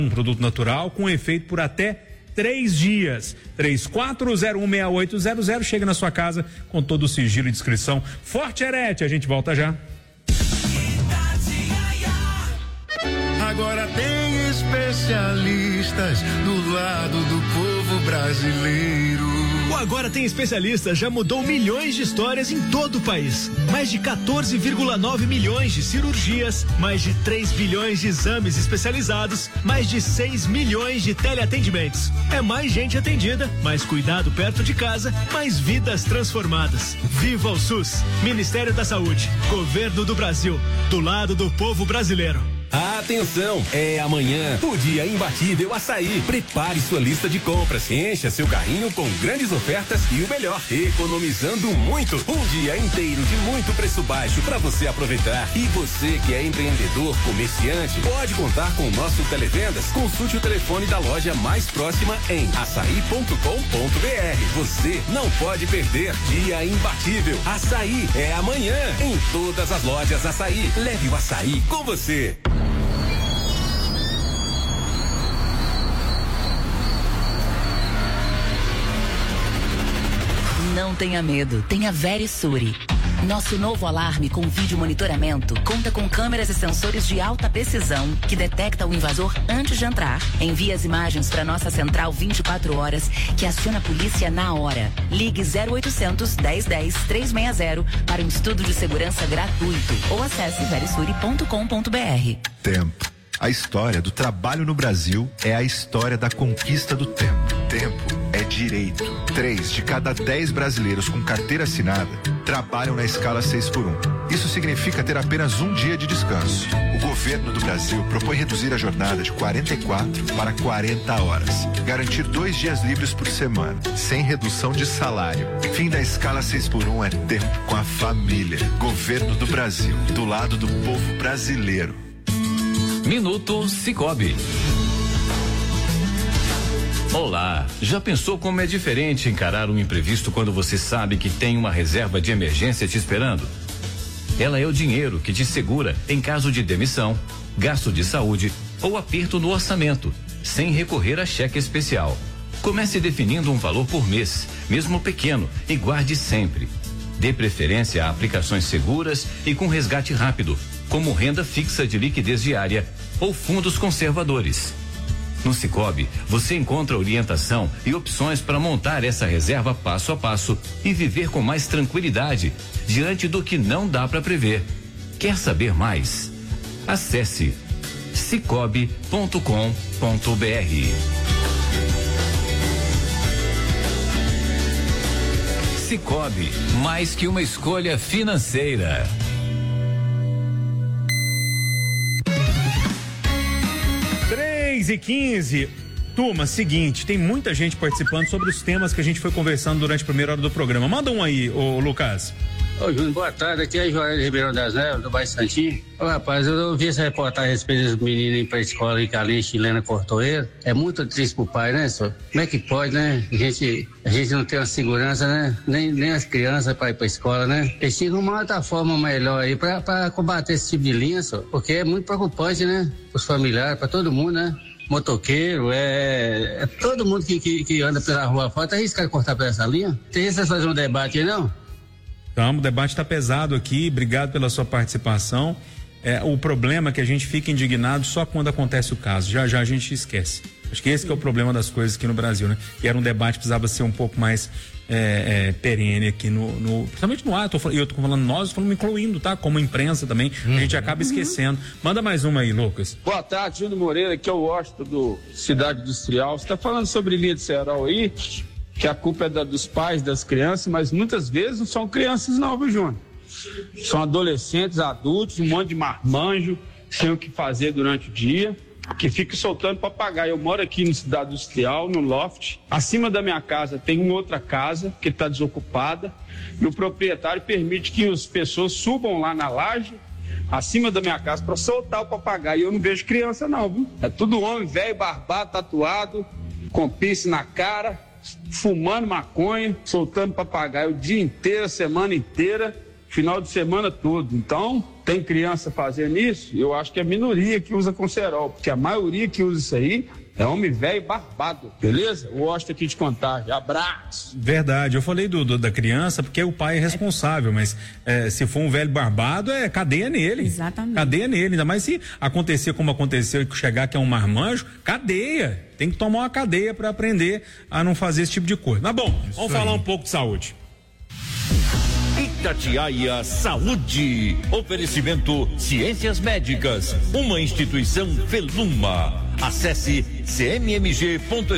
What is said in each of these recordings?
um produto natural com efeito por até 3 dias. 34016800 chega na sua casa com todo o sigilo e descrição. Forte Arete, a gente volta já. Agora tem especialistas do lado do povo brasileiro. O Agora Tem Especialistas já mudou milhões de histórias em todo o país. Mais de 14,9 milhões de cirurgias, mais de 3 bilhões de exames especializados, mais de 6 milhões de teleatendimentos. É mais gente atendida, mais cuidado perto de casa, mais vidas transformadas. Viva o SUS! Ministério da Saúde, Governo do Brasil, do lado do povo brasileiro. Atenção, é amanhã o dia imbatível Açaí. Prepare sua lista de compras, encha seu carrinho com grandes ofertas e o melhor, economizando muito. Um dia inteiro de muito preço baixo para você aproveitar. E você que é empreendedor, comerciante, pode contar com o nosso Televendas. Consulte o telefone da loja mais próxima em açaí.com.br. Você não pode perder. Dia imbatível Açaí é amanhã em todas as lojas Açaí. Leve o açaí com você. Não tenha medo, tenha Verisure. Nosso novo alarme com vídeo monitoramento conta com câmeras e sensores de alta precisão que detecta o invasor antes de entrar. Envia as imagens para nossa central 24 horas que aciona a polícia na hora. Ligue 0800 1010 360 para um estudo de segurança gratuito ou acesse verisure.com.br. Tempo. A história do trabalho no Brasil é a história da conquista do tempo. Tempo é direito. 3 de cada 10 brasileiros com carteira assinada trabalham na escala 6x1. Isso significa ter apenas um dia de descanso. O governo do Brasil propõe reduzir a jornada de 44 para 40 horas. Garantir 2 dias livres por semana, sem redução de salário. Fim da escala 6x1 é tempo com a família. Governo do Brasil, do lado do povo brasileiro. Minuto Sicoob. Olá, já pensou como é diferente encarar um imprevisto quando você sabe que tem uma reserva de emergência te esperando? Ela é o dinheiro que te segura em caso de demissão, gasto de saúde ou aperto no orçamento, sem recorrer a cheque especial. Comece definindo um valor por mês, mesmo pequeno, e guarde sempre. Dê preferência a aplicações seguras e com resgate rápido, como renda fixa de liquidez diária ou fundos conservadores. No Sicoob, você encontra orientação e opções para montar essa reserva passo a passo e viver com mais tranquilidade diante do que não dá para prever. Quer saber mais? Acesse sicoob.com.br. Sicoob, mais que uma escolha financeira. 3h15. Turma, seguinte, tem muita gente participando sobre os temas que a gente foi conversando durante a primeira hora do programa. Manda um aí, ô Lucas. Ô Júnior, boa tarde, aqui é a Joana de Ribeirão das Neves, do bairro Santinho. Ô rapaz, eu ouvi essa reportagem a respeito dos meninos ir pra escola e que a linha chilena cortou ele. É muito triste pro pai, né, senhor? Como é que pode, né? A gente não tem uma segurança, né? Nem as crianças pra ir pra escola, né? Eles tinham uma outra forma melhor aí pra combater esse tipo de linha, senhor. Porque é muito preocupante, né? Pros familiares, pra todo mundo, né? Motoqueiro, é todo mundo que anda pela rua fora, tá arriscado cortar por essa linha? Tem isso, fazer um debate aí, não? Então, o debate está pesado aqui, obrigado pela sua participação. O problema é que a gente fica indignado só quando acontece o caso, já a gente esquece. Acho que esse que é o problema das coisas aqui no Brasil, né? E era um debate que precisava ser um pouco mais perene aqui principalmente no ar, eu tô falando nós, falando incluindo, tá? Como imprensa também, a gente acaba esquecendo. Manda mais uma aí, Lucas. Boa tarde, Júnior Moreira, aqui é o Washington do Cidade Industrial. Você tá falando sobre linha de cerol aí, que a culpa é dos pais, das crianças, mas muitas vezes não são crianças não, viu, Júnior? São adolescentes, adultos, um monte de marmanjo, sem o que fazer durante o dia, que fica soltando papagaio. Eu moro aqui no Cidade Industrial, no loft. Acima da minha casa tem uma outra casa que está desocupada e o proprietário permite que as pessoas subam lá na laje, acima da minha casa, para soltar o papagaio. Eu não vejo criança não, viu? É tudo homem velho, barbado, tatuado, com piercing na cara, fumando maconha, soltando papagaio o dia inteiro, a semana inteira, final de semana todo. Então, tem criança fazendo isso, eu acho que é a minoria que usa Concerol, porque a maioria que usa isso aí é homem velho barbado, beleza? O Washington aqui de Contagem, abraço. Verdade, eu falei da criança porque o pai é responsável, mas se for um velho barbado, é cadeia nele. Exatamente. Cadeia nele, ainda mais se acontecer como aconteceu e chegar que é um marmanjo, cadeia. Tem que tomar uma cadeia para aprender a não fazer esse tipo de coisa. Mas bom, vamos falar um pouco de saúde. Itatiaia Saúde. Oferecimento Ciências Médicas, uma instituição Feluma. Acesse cmmg.edu.br.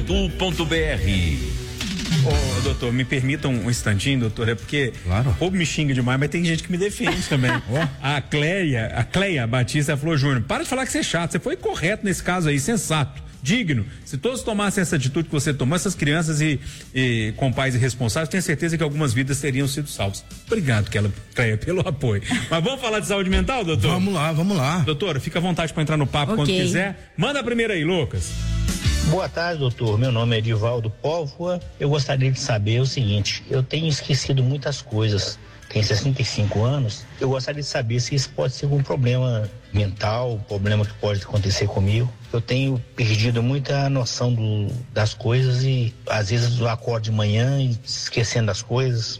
Ô, doutor, me permita um instantinho, doutor, é porque o povo me xinga demais, mas tem gente que me defende também. A Cleia Batista falou: Júnior, para de falar que você é chato, você foi correto nesse caso aí, sensato, digno. Se todos tomassem essa atitude que você tomou, essas crianças e com pais irresponsáveis, tenho certeza que algumas vidas teriam sido salvas. Obrigado, Cleia, pelo apoio. Mas vamos falar de saúde mental, doutor? Vamos lá. Doutor, fica à vontade para entrar no papo quando quiser. Manda a primeira aí, Lucas. Boa tarde, doutor. Meu nome é Edivaldo Póvoa. Eu gostaria de saber o seguinte: eu tenho esquecido muitas coisas, tenho 65 anos. Eu gostaria de saber se isso pode ser algum problema mental, problema que pode acontecer comigo. Eu tenho perdido muita noção das coisas e às vezes eu acordo de manhã e esquecendo das coisas.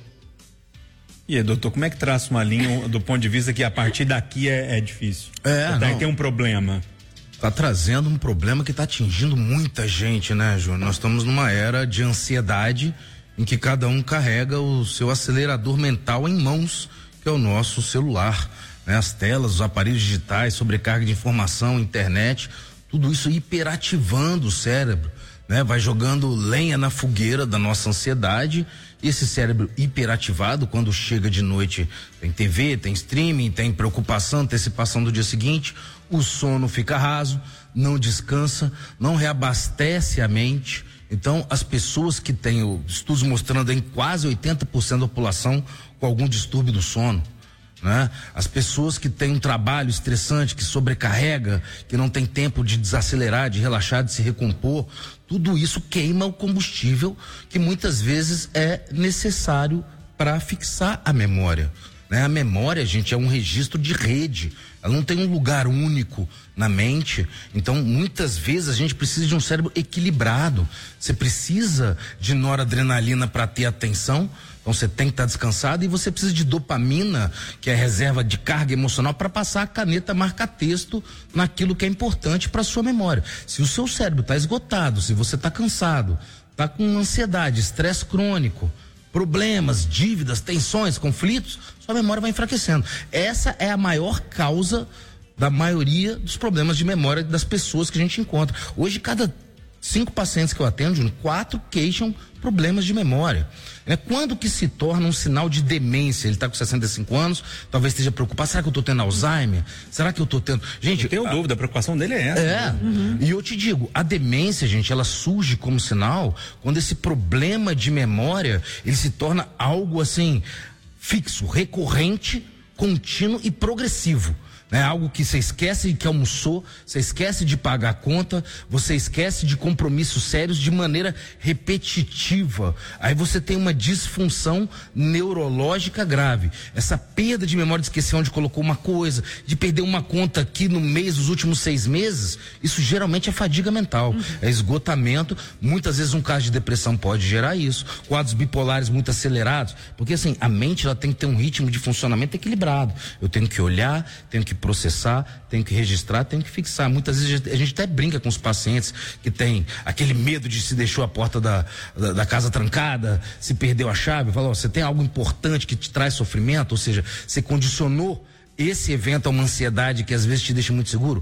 E aí, doutor, como é que traça uma linha do ponto de vista que a partir daqui é difícil? Daí tem um problema. Tá trazendo um problema que tá atingindo muita gente, né, Júnior? Nós estamos numa era de ansiedade em que cada um carrega o seu acelerador mental em mãos, que é o nosso celular, né? As telas, os aparelhos digitais, sobrecarga de informação, internet, tudo isso hiperativando o cérebro, né? Vai jogando lenha na fogueira da nossa ansiedade. E esse cérebro hiperativado, quando chega de noite, tem TV, tem streaming, tem preocupação, antecipação do dia seguinte, o sono fica raso, não descansa, não reabastece a mente. Então, as pessoas que têm estudos mostrando em quase 80% da população com algum distúrbio do sono, né? As pessoas que têm um trabalho estressante, que sobrecarrega, que não tem tempo de desacelerar, de relaxar, de se recompor, tudo isso queima o combustível que muitas vezes é necessário para fixar a memória, né? A memória, gente, é um registro de rede, ela não tem um lugar único na mente. Então, muitas vezes a gente precisa de um cérebro equilibrado. Você precisa de noradrenalina para ter atenção. Então você tem que estar descansado, e você precisa de dopamina, que é reserva de carga emocional, para passar a caneta marca-texto naquilo que é importante para sua memória. Se o seu cérebro está esgotado, se você está cansado, está com ansiedade, estresse crônico, problemas, dívidas, tensões, conflitos, sua memória vai enfraquecendo. Essa é a maior causa da maioria dos problemas de memória das pessoas que a gente encontra. Hoje, cada 5 pacientes que eu atendo, 4 queixam problemas de memória. Quando que se torna um sinal de demência? Ele está com 65 anos, talvez esteja preocupado. Será que eu estou tendo Alzheimer? Será que eu estou tendo... Gente, eu tenho dúvida, a preocupação dele é essa. E eu te digo, a demência, gente, ela surge como sinal quando esse problema de memória, ele se torna algo assim, fixo, recorrente, contínuo e progressivo. Algo que você esquece que almoçou, você esquece de pagar a conta, você esquece de compromissos sérios de maneira repetitiva. Aí você tem uma disfunção neurológica grave. Essa perda de memória, de esquecer onde colocou uma coisa, de perder uma conta aqui no mês, dos últimos 6 meses, isso geralmente é fadiga mental, é esgotamento. Muitas vezes um caso de depressão pode gerar isso, quadros bipolares muito acelerados, porque assim, a mente ela tem que ter um ritmo de funcionamento equilibrado. Eu tenho que olhar, tenho que processar, tenho que registrar, tenho que fixar. Muitas vezes a gente até brinca com os pacientes que tem aquele medo de se deixou a porta da casa trancada, se perdeu a chave, fala, você tem algo importante que te traz sofrimento, ou seja, você condicionou esse evento a uma ansiedade que às vezes te deixa muito seguro.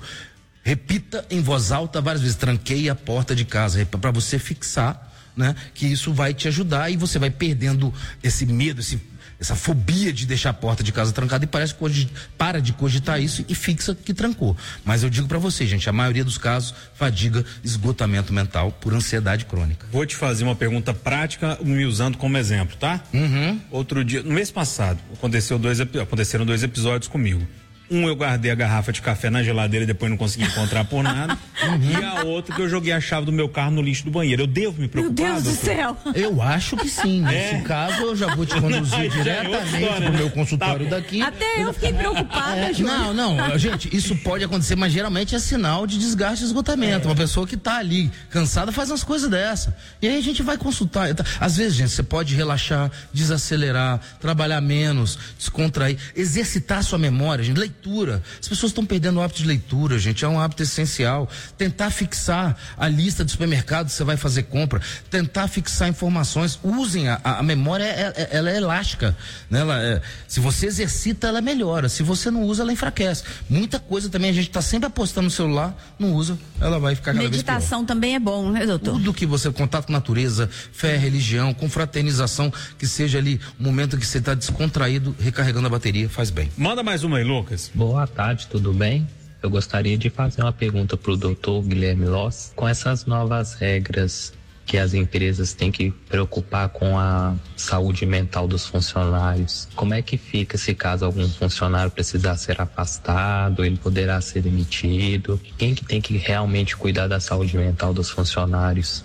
Repita em voz alta várias vezes, tranquei a porta de casa, para você fixar, né, que isso vai te ajudar, e você vai perdendo esse medo, essa fobia de deixar a porta de casa trancada, e parece que para de cogitar isso e fixa que trancou. Mas eu digo para você, gente, a maioria dos casos, fadiga, esgotamento mental por ansiedade crônica. Vou te fazer uma pergunta prática, me usando como exemplo, tá? Outro dia, no mês passado, aconteceram 2 episódios comigo. Eu guardei a garrafa de café na geladeira e depois não consegui encontrar por nada. E a outra que eu joguei a chave do meu carro no lixo do banheiro. Eu devo me preocupar? Meu Deus do céu. Eu acho que sim. Nesse caso, eu já vou te conduzir diretamente pro meu consultório daqui. Até eu fiquei preocupada, Júnior. Não, gente, isso pode acontecer, mas geralmente é sinal de desgaste e esgotamento. Uma pessoa que tá ali cansada faz umas coisas dessa. E aí a gente vai consultar. Às vezes, gente, você pode relaxar, desacelerar, trabalhar menos, descontrair, exercitar a sua memória, gente. Leitura. As pessoas estão perdendo o hábito de leitura, gente. É um hábito essencial. Tentar fixar a lista de supermercado que você vai fazer compra. Tentar fixar informações. Usem a memória, ela é elástica, né? Se você exercita, ela melhora. Se você não usa, ela enfraquece. Muita coisa também, a gente está sempre apostando no celular, não usa, ela vai ficar cada vez pior. Meditação também é bom, né, doutor? Tudo que você, contato com a natureza, fé, religião, confraternização, que seja ali um momento que você está descontraído, recarregando a bateria, faz bem. Manda mais uma aí, Lucas. Boa tarde, tudo bem? Eu gostaria de fazer uma pergunta para o doutor Guilherme Loss. Com essas novas regras que as empresas têm que preocupar com a saúde mental dos funcionários, como é que fica se caso algum funcionário precisar ser afastado, ele poderá ser demitido? Quem que tem que realmente cuidar da saúde mental dos funcionários?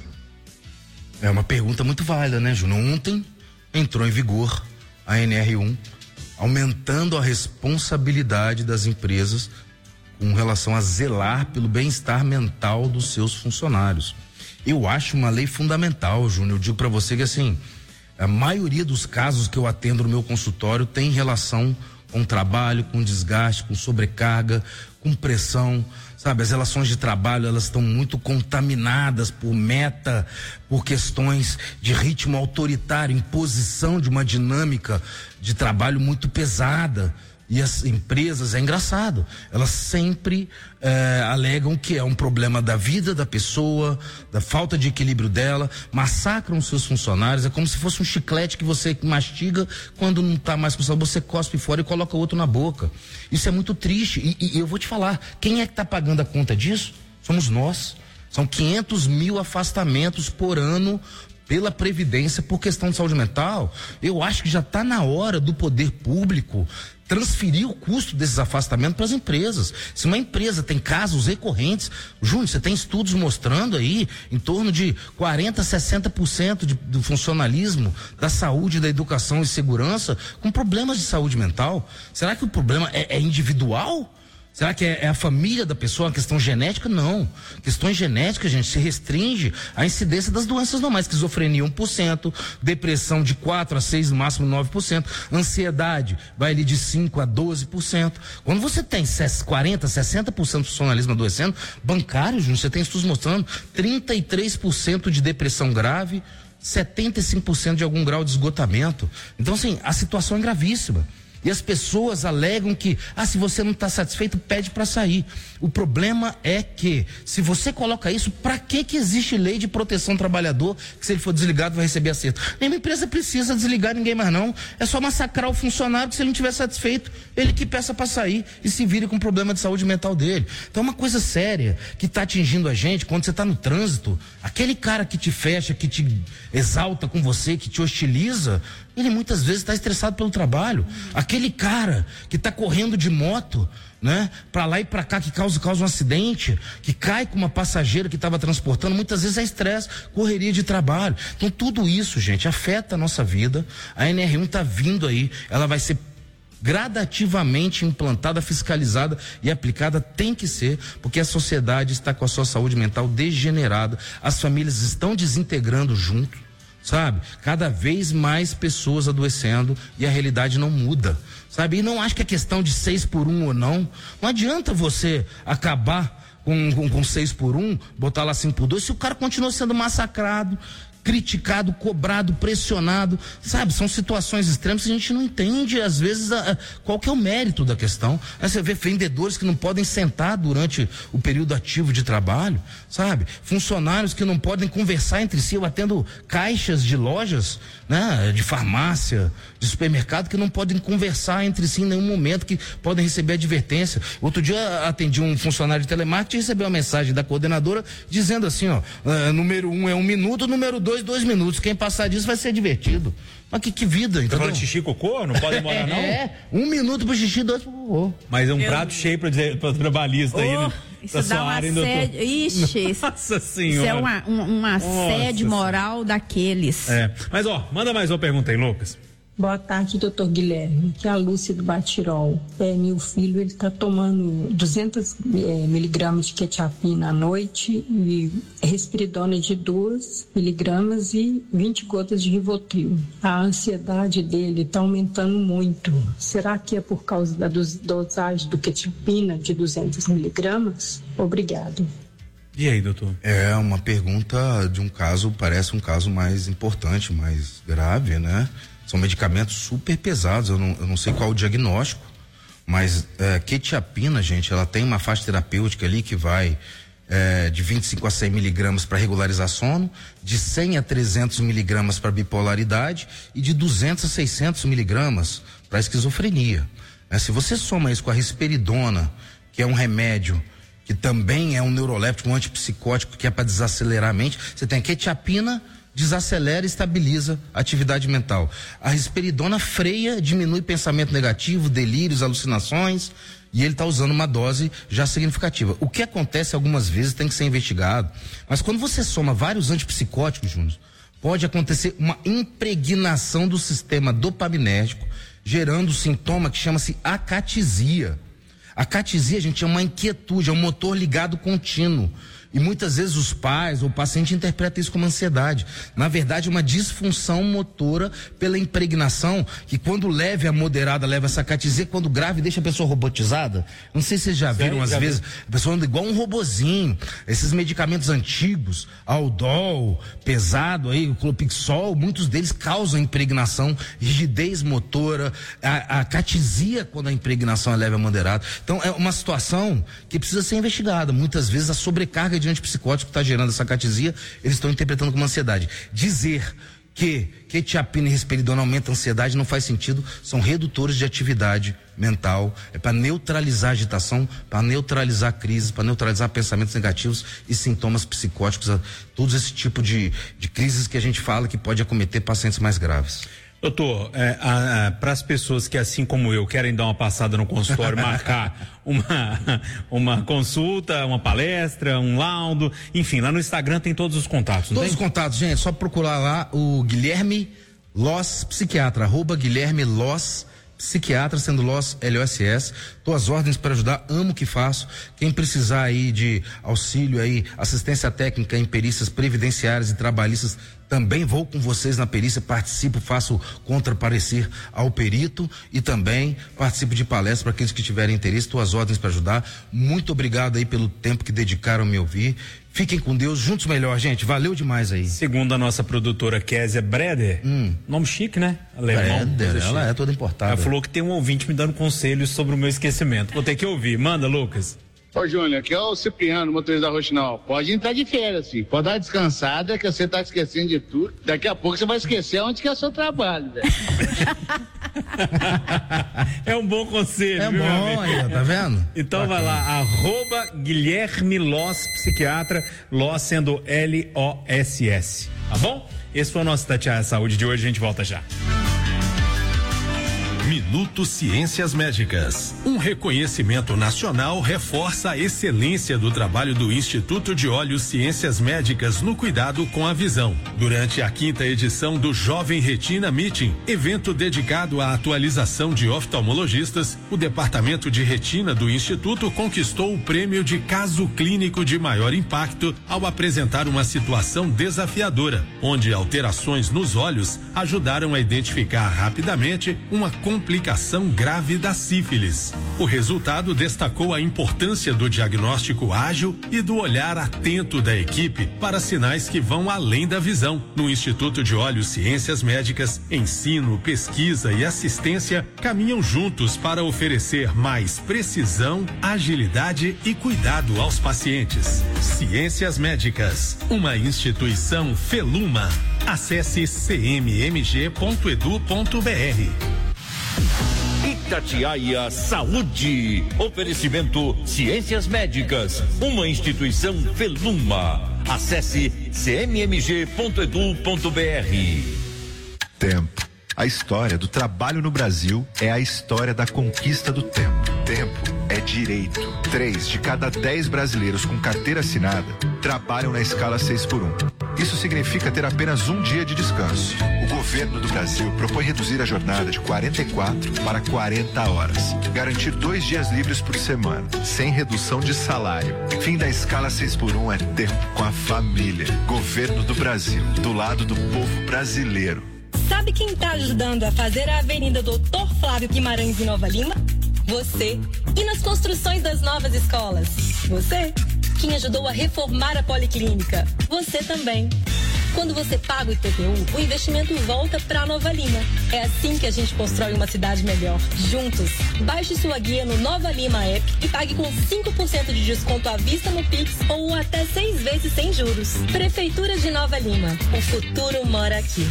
É uma pergunta muito válida, né, Júnior? Ontem entrou em vigor a NR1, aumentando a responsabilidade das empresas com relação a zelar pelo bem-estar mental dos seus funcionários. Eu acho uma lei fundamental, Júnior. Eu digo para você que, assim, a maioria dos casos que eu atendo no meu consultório tem relação com trabalho, com desgaste, com sobrecarga, com pressão, sabe? As relações de trabalho, elas estão muito contaminadas por meta, por questões de ritmo autoritário, imposição de uma dinâmica de trabalho muito pesada. E as empresas, é engraçado, elas sempre alegam que é um problema da vida da pessoa, da falta de equilíbrio dela, massacram seus funcionários, é como se fosse um chiclete que você mastiga, quando não está mais com sabor, você cospe fora e coloca outro na boca. Isso é muito triste e eu vou te falar, quem é que está pagando a conta disso? Somos nós. São 500 mil afastamentos por ano pela Previdência por questão de saúde mental. Eu acho que já está na hora do poder público transferir o custo desses afastamentos para as empresas. Se uma empresa tem casos recorrentes, Júnior, você tem estudos mostrando aí em torno de 40%, 60% do funcionalismo da saúde, da educação e segurança com problemas de saúde mental. Será que o problema é individual? Será que é a família da pessoa, uma questão genética? Não. Questões genéticas, gente, se restringe à incidência das doenças normais. Esquizofrenia 1%, depressão de 4% a 6%, no máximo 9%, ansiedade vai ali de 5% a 12%. Quando você tem 40%, 60% do funcionalismo adoecendo, bancário, Júnior, você tem estudos mostrando 33% de depressão grave, 75% de algum grau de esgotamento. Então, assim, a situação é gravíssima. E as pessoas alegam que, se você não está satisfeito, pede para sair. O problema é que, se você coloca isso, para que existe lei de proteção ao trabalhador, que se ele for desligado vai receber acerto? Nenhuma empresa precisa desligar ninguém mais não. É só massacrar o funcionário, que se ele não estiver satisfeito, ele que peça para sair e se vire com problema de saúde mental dele. Então é uma coisa séria que está atingindo a gente quando você está no trânsito. Aquele cara que te fecha, que te exalta com você, que te hostiliza, ele muitas vezes está estressado pelo trabalho. Aquele cara que está correndo de moto, né, para lá e para cá, que causa um acidente, que cai com uma passageira que estava transportando, muitas vezes é estresse, correria de trabalho. Então tudo isso, gente, afeta a nossa vida. A NR1 está vindo aí, ela vai ser gradativamente implantada, fiscalizada e aplicada, tem que ser, porque a sociedade está com a sua saúde mental degenerada, as famílias estão desintegrando junto, sabe? Cada vez mais pessoas adoecendo e a realidade não muda, sabe? E não acho que é questão de 6x1 ou não. Não adianta você acabar com 6x1, botar lá 5x2, se o cara continua sendo massacrado, criticado, cobrado, pressionado, sabe? São situações extremas que a gente não entende, às vezes, qual que é o mérito da questão. Aí você vê vendedores que não podem sentar durante o período ativo de trabalho, sabe? Funcionários que não podem conversar entre si. Eu atendo caixas de lojas, né? De farmácia, de supermercado, que não podem conversar entre si em nenhum momento, que podem receber advertência. Outro dia atendi um funcionário de telemarketing e recebeu uma mensagem da coordenadora dizendo assim, número 1 é 1 minuto, número 2 2 minutos. Quem passar disso vai ser divertido. Mas que vida, então. Tá falando xixi e cocô? Não pode demorar, não? 1 minuto pro xixi, 2 pro cocô. Mas é um prato cheio pra trabalhista aí, né? Isso dá um assédio. Ixi, Nossa Senhora. Isso é um assédio moral daqueles. Mas manda mais uma pergunta aí, Lucas. Boa tarde, doutor Guilherme. Aqui é a Lúcia do Batirol. Meu filho, ele está tomando 200 miligramas de quetiapina à noite e risperidona de 2 miligramas e 20 gotas de Rivotril. A ansiedade dele está aumentando muito. Será que é por causa da dosagem do quetiapina de 200 miligramas? Obrigado. E aí, doutor? É uma pergunta de um caso, parece um caso mais importante, mais grave, né? São medicamentos super pesados, eu não sei qual o diagnóstico, mas quetiapina, gente, ela tem uma faixa terapêutica ali que vai de 25 a 100 miligramas para regularizar sono, de 100 a 300 miligramas para bipolaridade e de 200 a 600 miligramas para esquizofrenia. Se você soma isso com a risperidona, que é um remédio que também é um neuroléptico, um antipsicótico que é para desacelerar a mente, você tem a quetiapina, desacelera e estabiliza a atividade mental. A risperidona freia, diminui pensamento negativo, delírios, alucinações, e ele está usando uma dose já significativa. O que acontece algumas vezes tem que ser investigado, mas quando você soma vários antipsicóticos, Júnior, pode acontecer uma impregnação do sistema dopaminérgico, gerando um sintoma que chama-se acatisia. Acatisia, gente, é uma inquietude, é um motor ligado contínuo. E muitas vezes os pais ou o paciente interpretam isso como ansiedade. Na verdade, é uma disfunção motora pela impregnação, que quando leve a moderada leva essa acatisia, quando grave deixa a pessoa robotizada. Não sei se vocês já viram, às vezes, a pessoa anda igual um robozinho. Esses medicamentos antigos, Aldol, pesado aí, o Clopixol, muitos deles causam impregnação, rigidez motora, a acatisia quando a impregnação é leve a moderada. Então, é uma situação que precisa ser investigada. Muitas vezes a sobrecarga de antipsicótico está gerando essa acatisia, eles estão interpretando como ansiedade. Dizer que quetiapina e risperidona aumentam a ansiedade não faz sentido, são redutores de atividade mental, é para neutralizar a agitação, para neutralizar crises, para neutralizar pensamentos negativos e sintomas psicóticos, todos esse tipo de crises que a gente fala que pode acometer pacientes mais graves. Doutor, para as pessoas que, assim como eu, querem dar uma passada no consultório, marcar uma consulta, uma palestra, um laudo, enfim, lá no Instagram tem todos os contatos, não todos tem? Os contatos, gente, só procurar lá o Guilherme Loss Psiquiatra, @Guilherme Loss Psiquiatra, sendo Loss LOSS. Tô às ordens para ajudar, amo o que faço. Quem precisar aí de auxílio aí, assistência técnica em perícias previdenciárias e trabalhistas, também vou com vocês na perícia, participo, faço contraparecer ao perito e também participo de palestras para aqueles que tiverem interesse. Estou às ordens para ajudar. Muito obrigado aí pelo tempo que dedicaram a me ouvir. Fiquem com Deus, juntos melhor, gente. Valeu demais aí. Segundo a nossa produtora Kézia Breder, nome chique, né? Alemão. Breder, ela é toda importada. Ela falou que tem um ouvinte me dando conselhos sobre o meu esquecimento. Vou ter que ouvir. Manda, Lucas. Ô, Júnior, aqui é o Cipriano, motorista da Roxinol. Pode entrar de férias, filho. Pode dar uma descansada, que você tá esquecendo de tudo. Daqui a pouco você vai esquecer onde que é o seu trabalho, velho. É um bom conselho, é viu, bom aí, tá vendo? Então vai lá, @Guilherme Loss Psiquiatra, Loss sendo LOSS, tá bom? Esse foi o nosso Tatiana Saúde de hoje, a gente volta já. Minuto Ciências Médicas. Um reconhecimento nacional reforça a excelência do trabalho do Instituto de Olhos Ciências Médicas no cuidado com a visão. Durante a 5ª edição do Jovem Retina Meeting, evento dedicado à atualização de oftalmologistas, o Departamento de Retina do Instituto conquistou o prêmio de caso clínico de maior impacto ao apresentar uma situação desafiadora, onde alterações nos olhos ajudaram a identificar rapidamente uma complicação grave da sífilis. O resultado destacou a importância do diagnóstico ágil e do olhar atento da equipe para sinais que vão além da visão. No Instituto de Olhos Ciências Médicas, ensino, pesquisa e assistência caminham juntos para oferecer mais precisão, agilidade e cuidado aos pacientes. Ciências Médicas, uma instituição Feluma. Acesse cmmg.edu.br. Itatiaia Saúde. Oferecimento Ciências Médicas, uma instituição Feluma. Acesse cmmg.edu.br. Tempo. A história do trabalho no Brasil é a história da conquista do tempo. Tempo é direito. 3 de cada 10 brasileiros com carteira assinada trabalham na escala 6x1. Isso significa ter apenas um dia de descanso. O governo do Brasil propõe reduzir a jornada de 44 para 40 horas. Garantir 2 dias livres por semana, sem redução de salário. Fim da escala 6x1 é tempo com a família. Governo do Brasil, do lado do povo brasileiro. Sabe quem está ajudando a fazer a Avenida Doutor Flávio Guimarães em Nova Lima? Você. E nas construções das novas escolas? Você. Quem ajudou a reformar a Policlínica? Você também. Quando você paga o IPTU, o investimento volta para Nova Lima. É assim que a gente constrói uma cidade melhor. Juntos. Baixe sua guia no Nova Lima App e pague com 5% de desconto à vista no Pix ou até 6 vezes sem juros. Prefeitura de Nova Lima. O futuro mora aqui.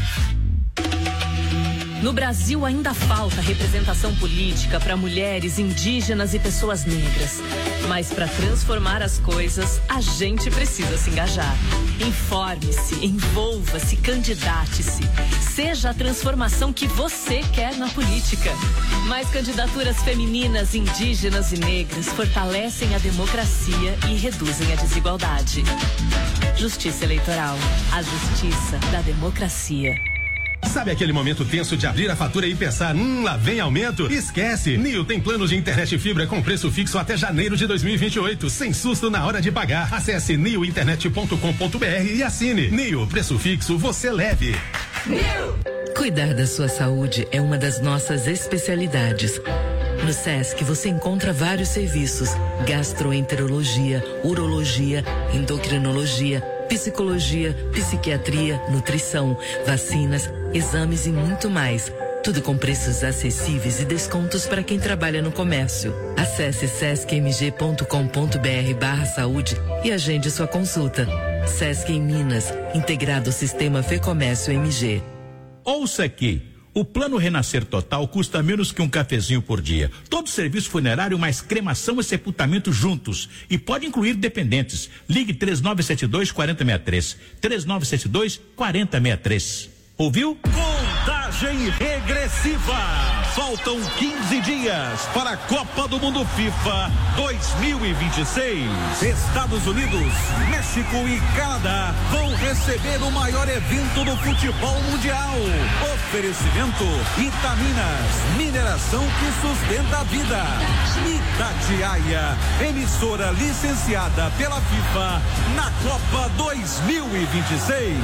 No Brasil ainda falta representação política para mulheres, indígenas e pessoas negras. Mas para transformar as coisas, a gente precisa se engajar. Informe-se, envolva-se, candidate-se. Seja a transformação que você quer na política. Mais candidaturas femininas, indígenas e negras fortalecem a democracia e reduzem a desigualdade. Justiça Eleitoral. A justiça da democracia. Sabe aquele momento tenso de abrir a fatura e pensar, lá vem aumento? Esquece! Nil tem planos de internet fibra com preço fixo até janeiro de 2028, sem susto na hora de pagar. Acesse niuinternet.com.br e assine. Nil, preço fixo, você leve. Cuidar da sua saúde é uma das nossas especialidades. No SESC você encontra vários serviços: gastroenterologia, urologia, endocrinologia, psicologia, psiquiatria, nutrição, vacinas, exames e muito mais. Tudo com preços acessíveis e descontos para quem trabalha no comércio. Acesse sescmg.com.br/saúde e agende sua consulta. SESC em Minas, integrado ao sistema Fecomércio MG. Ouça aqui. O Plano Renascer Total custa menos que um cafezinho por dia. Todo serviço funerário mais cremação e sepultamento juntos. E pode incluir dependentes. Ligue 3972-4063. 3972-4063. Ouviu? Contagem regressiva. Faltam 15 dias para a Copa do Mundo FIFA 2026. Estados Unidos, México e Canadá vão receber o maior evento do futebol mundial. Oferecimento Itaminas, mineração que sustenta a vida. Itatiaia, emissora licenciada pela FIFA na Copa 2026.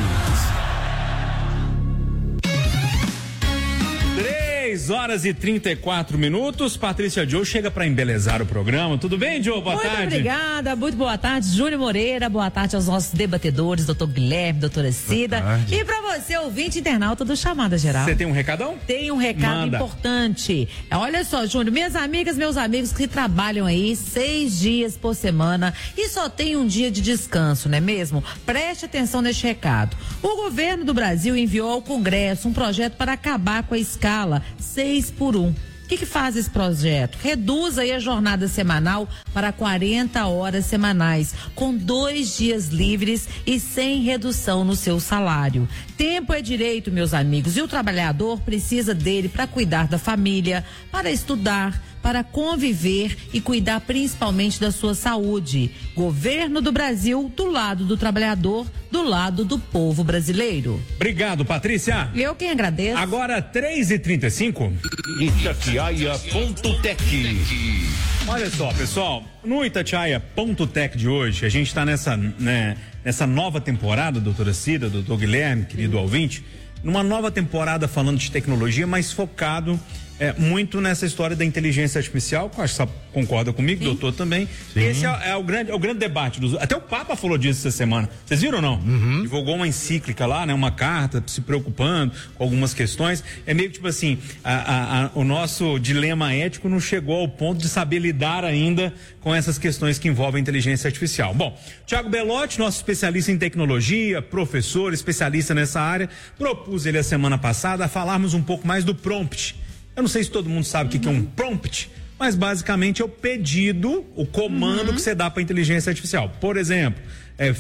3h34. Patrícia Joe chega para embelezar o programa. Tudo bem, Joe? Boa tarde. Muito obrigada, muito boa tarde, Júlio Moreira. Boa tarde aos nossos debatedores, doutor Guilherme, doutora Cida. E para você, ouvinte internauta do Chamada Geral. Você tem um recadão? Tem um recado importante. Olha só, Júlio, minhas amigas, meus amigos que trabalham aí 6 dias por semana e só tem um dia de descanso, não é mesmo? Preste atenção neste recado. O governo do Brasil enviou ao Congresso um projeto para acabar com a escala 6x1. O que faz esse projeto? Reduz aí a jornada semanal para 40 horas semanais, com 2 dias livres e sem redução no seu salário. Tempo é direito, meus amigos, e o trabalhador precisa dele para cuidar da família, para estudar, para conviver e cuidar principalmente da sua saúde. Governo do Brasil, do lado do trabalhador, do lado do povo brasileiro. Obrigado, Patrícia. Eu quem agradeço. Agora 3h35. Itatiaia.tech. Olha só, pessoal, no Itatiaia.tech de hoje, a gente está nessa nova temporada, doutora Cida, doutor Guilherme, querido ouvinte, numa nova temporada falando de tecnologia, mas focado muito nessa história da inteligência artificial, que eu acho que você concorda comigo, doutor também. Sim. Esse é o grande debate. Até o Papa falou disso essa semana. Vocês viram ou não? Uhum. Divulgou uma encíclica lá, uma carta se preocupando com algumas questões. É meio que tipo assim, o nosso dilema ético não chegou ao ponto de saber lidar ainda com essas questões que envolvem inteligência artificial. Bom, Thiago Belotti, nosso especialista em tecnologia, professor, especialista nessa área, propus ele a semana passada a falarmos um pouco mais do prompt. Eu não sei se todo mundo sabe o que é um prompt, mas basicamente é o pedido, o comando que você dá para a inteligência artificial. Por exemplo,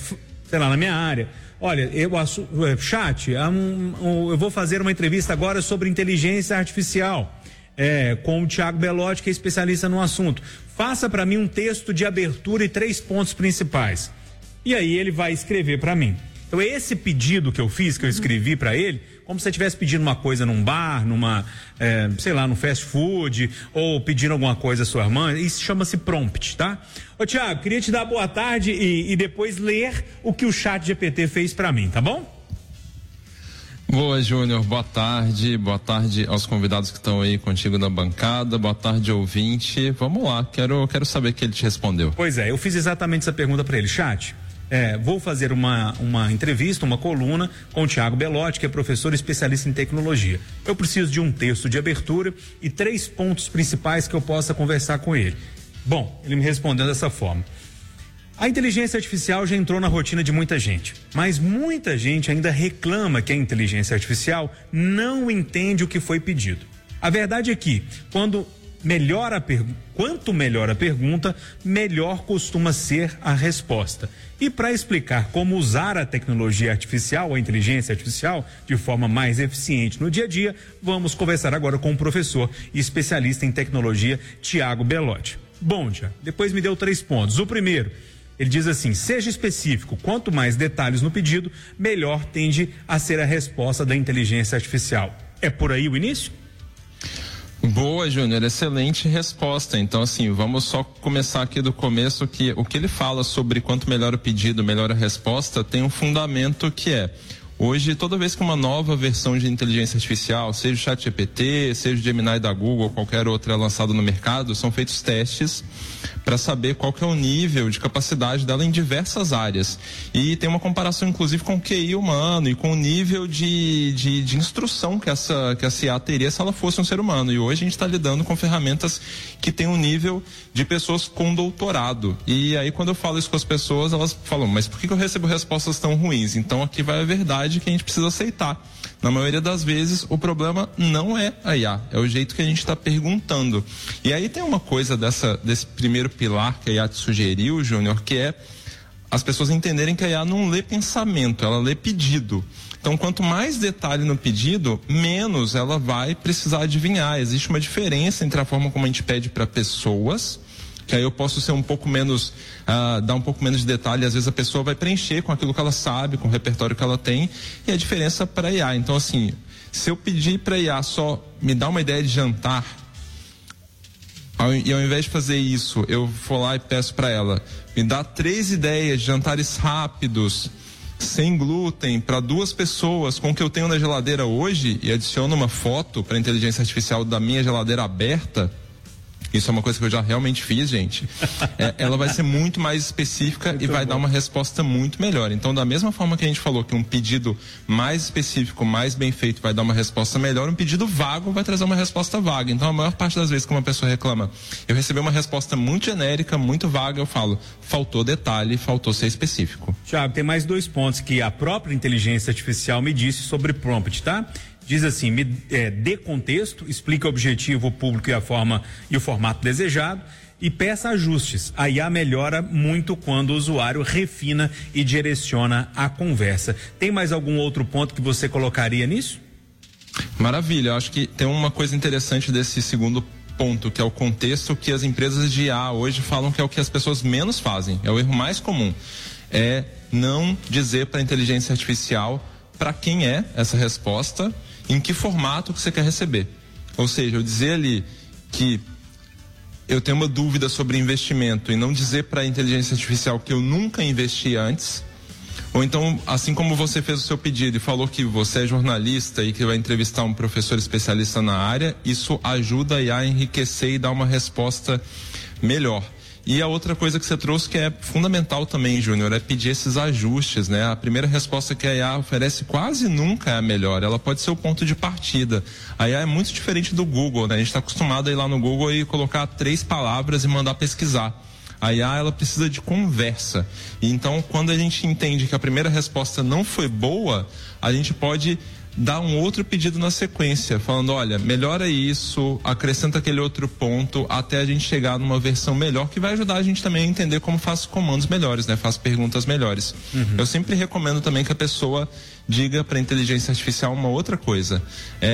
sei lá, na minha área. Olha, chat, eu vou fazer uma entrevista agora sobre inteligência artificial, com o Thiago Belotti, que é especialista no assunto. Faça para mim um texto de abertura e 3 pontos principais. E aí ele vai escrever para mim. Então esse pedido que eu fiz, que eu escrevi para ele, como se você estivesse pedindo uma coisa num bar, sei lá, num fast food, ou pedindo alguma coisa à sua irmã, isso chama-se prompt, tá? Ô Thiago, queria te dar boa tarde e depois ler o que o chat GPT fez para mim, tá bom? Boa, Júnior, boa tarde aos convidados que estão aí contigo na bancada, boa tarde, ouvinte. Vamos lá, quero saber o que ele te respondeu. Pois é, eu fiz exatamente essa pergunta para ele, chat. Vou fazer uma entrevista, uma coluna com o Thiago Belotti, que é professor especialista em tecnologia. Eu preciso de um texto de abertura e 3 pontos principais que eu possa conversar com ele. Bom, ele me respondeu dessa forma. A inteligência artificial já entrou na rotina de muita gente, mas muita gente ainda reclama que a inteligência artificial não entende o que foi pedido. A verdade é que, quanto melhor a pergunta, melhor costuma ser a resposta. E para explicar como usar a tecnologia artificial, a inteligência artificial, de forma mais eficiente no dia a dia, vamos conversar agora com o professor e especialista em tecnologia, Thiago Belotti. Bom, Thiago, depois me deu 3 pontos. O primeiro, ele diz assim: seja específico, quanto mais detalhes no pedido, melhor tende a ser a resposta da inteligência artificial. É por aí o início? Boa, Júnior, excelente resposta. Então, assim, vamos só começar aqui do começo, que o que ele fala sobre quanto melhor o pedido, melhor a resposta, tem um fundamento que é: hoje, toda vez que uma nova versão de inteligência artificial, seja o ChatGPT, seja o Gemini da Google ou qualquer outra é lançado no mercado, são feitos testes para saber qual que é o nível de capacidade dela em diversas áreas. E tem uma comparação, inclusive, com o QI humano e com o nível de instrução que essa IA teria se ela fosse um ser humano. E hoje a gente está lidando com ferramentas que têm um nível de pessoas com doutorado. E aí, quando eu falo isso com as pessoas, elas falam: mas por que eu recebo respostas tão ruins? Então, aqui vai a verdade que a gente precisa aceitar. Na maioria das vezes, o problema não é a IA, é o jeito que a gente está perguntando. E aí tem uma coisa desse primeiro pilar que a IA te sugeriu, Júnior, que é as pessoas entenderem que a IA não lê pensamento, ela lê pedido. Então, quanto mais detalhe no pedido, menos ela vai precisar adivinhar. Existe uma diferença entre a forma como a gente pede para pessoas, que aí eu posso ser um pouco menos, dar um pouco menos de detalhe, às vezes a pessoa vai preencher com aquilo que ela sabe, com o repertório que ela tem, e a diferença para a IA. Então, assim, se eu pedir para a IA só me dar uma ideia de jantar, e ao invés de fazer isso, eu vou lá e peço para ela, me dá 3 ideias de jantares rápidos, sem glúten, para 2 pessoas, com o que eu tenho na geladeira hoje, e adiciono uma foto para a inteligência artificial da minha geladeira aberta, isso é uma coisa que eu já realmente fiz, gente. Ela vai ser muito mais específica e vai dar uma resposta muito melhor. Então, da mesma forma que a gente falou que um pedido mais específico, mais bem feito, vai dar uma resposta melhor, um pedido vago vai trazer uma resposta vaga. Então, a maior parte das vezes que uma pessoa reclama, eu recebi uma resposta muito genérica, muito vaga, eu falo: faltou detalhe, faltou ser específico. Thiago, tem mais 2 pontos que a própria inteligência artificial me disse sobre prompt, tá? Diz assim: dê contexto, explique o objetivo, o público e a forma e o formato desejado, e peça ajustes. A IA melhora muito quando o usuário refina e direciona a conversa. Tem mais algum outro ponto que você colocaria nisso? Maravilha, eu acho que tem uma coisa interessante desse segundo ponto, que é o contexto, que as empresas de IA hoje falam que é o que as pessoas menos fazem. É o erro mais comum. É não dizer para a inteligência artificial para quem é essa resposta, em que formato que você quer receber. Ou seja, eu dizer ali que eu tenho uma dúvida sobre investimento e não dizer para a inteligência artificial que eu nunca investi antes, ou então, assim como você fez o seu pedido e falou que você é jornalista e que vai entrevistar um professor especialista na área, isso ajuda a IA a enriquecer e dar uma resposta melhor. E a outra coisa que você trouxe, que é fundamental também, Júnior, é pedir esses ajustes, né? A primeira resposta que a IA oferece quase nunca é a melhor, ela pode ser o ponto de partida. A IA é muito diferente do Google, né? A gente está acostumado a ir lá no Google e colocar 3 palavras e mandar pesquisar. A IA, ela precisa de conversa. E então, quando a gente entende que a primeira resposta não foi boa, a gente pode dá um outro pedido na sequência, falando, olha, melhora isso, acrescenta aquele outro ponto, até a gente chegar numa versão melhor, que vai ajudar a gente também a entender como faz comandos melhores, né? Faz perguntas melhores. Eu sempre recomendo também que a pessoa diga para a inteligência artificial uma outra coisa.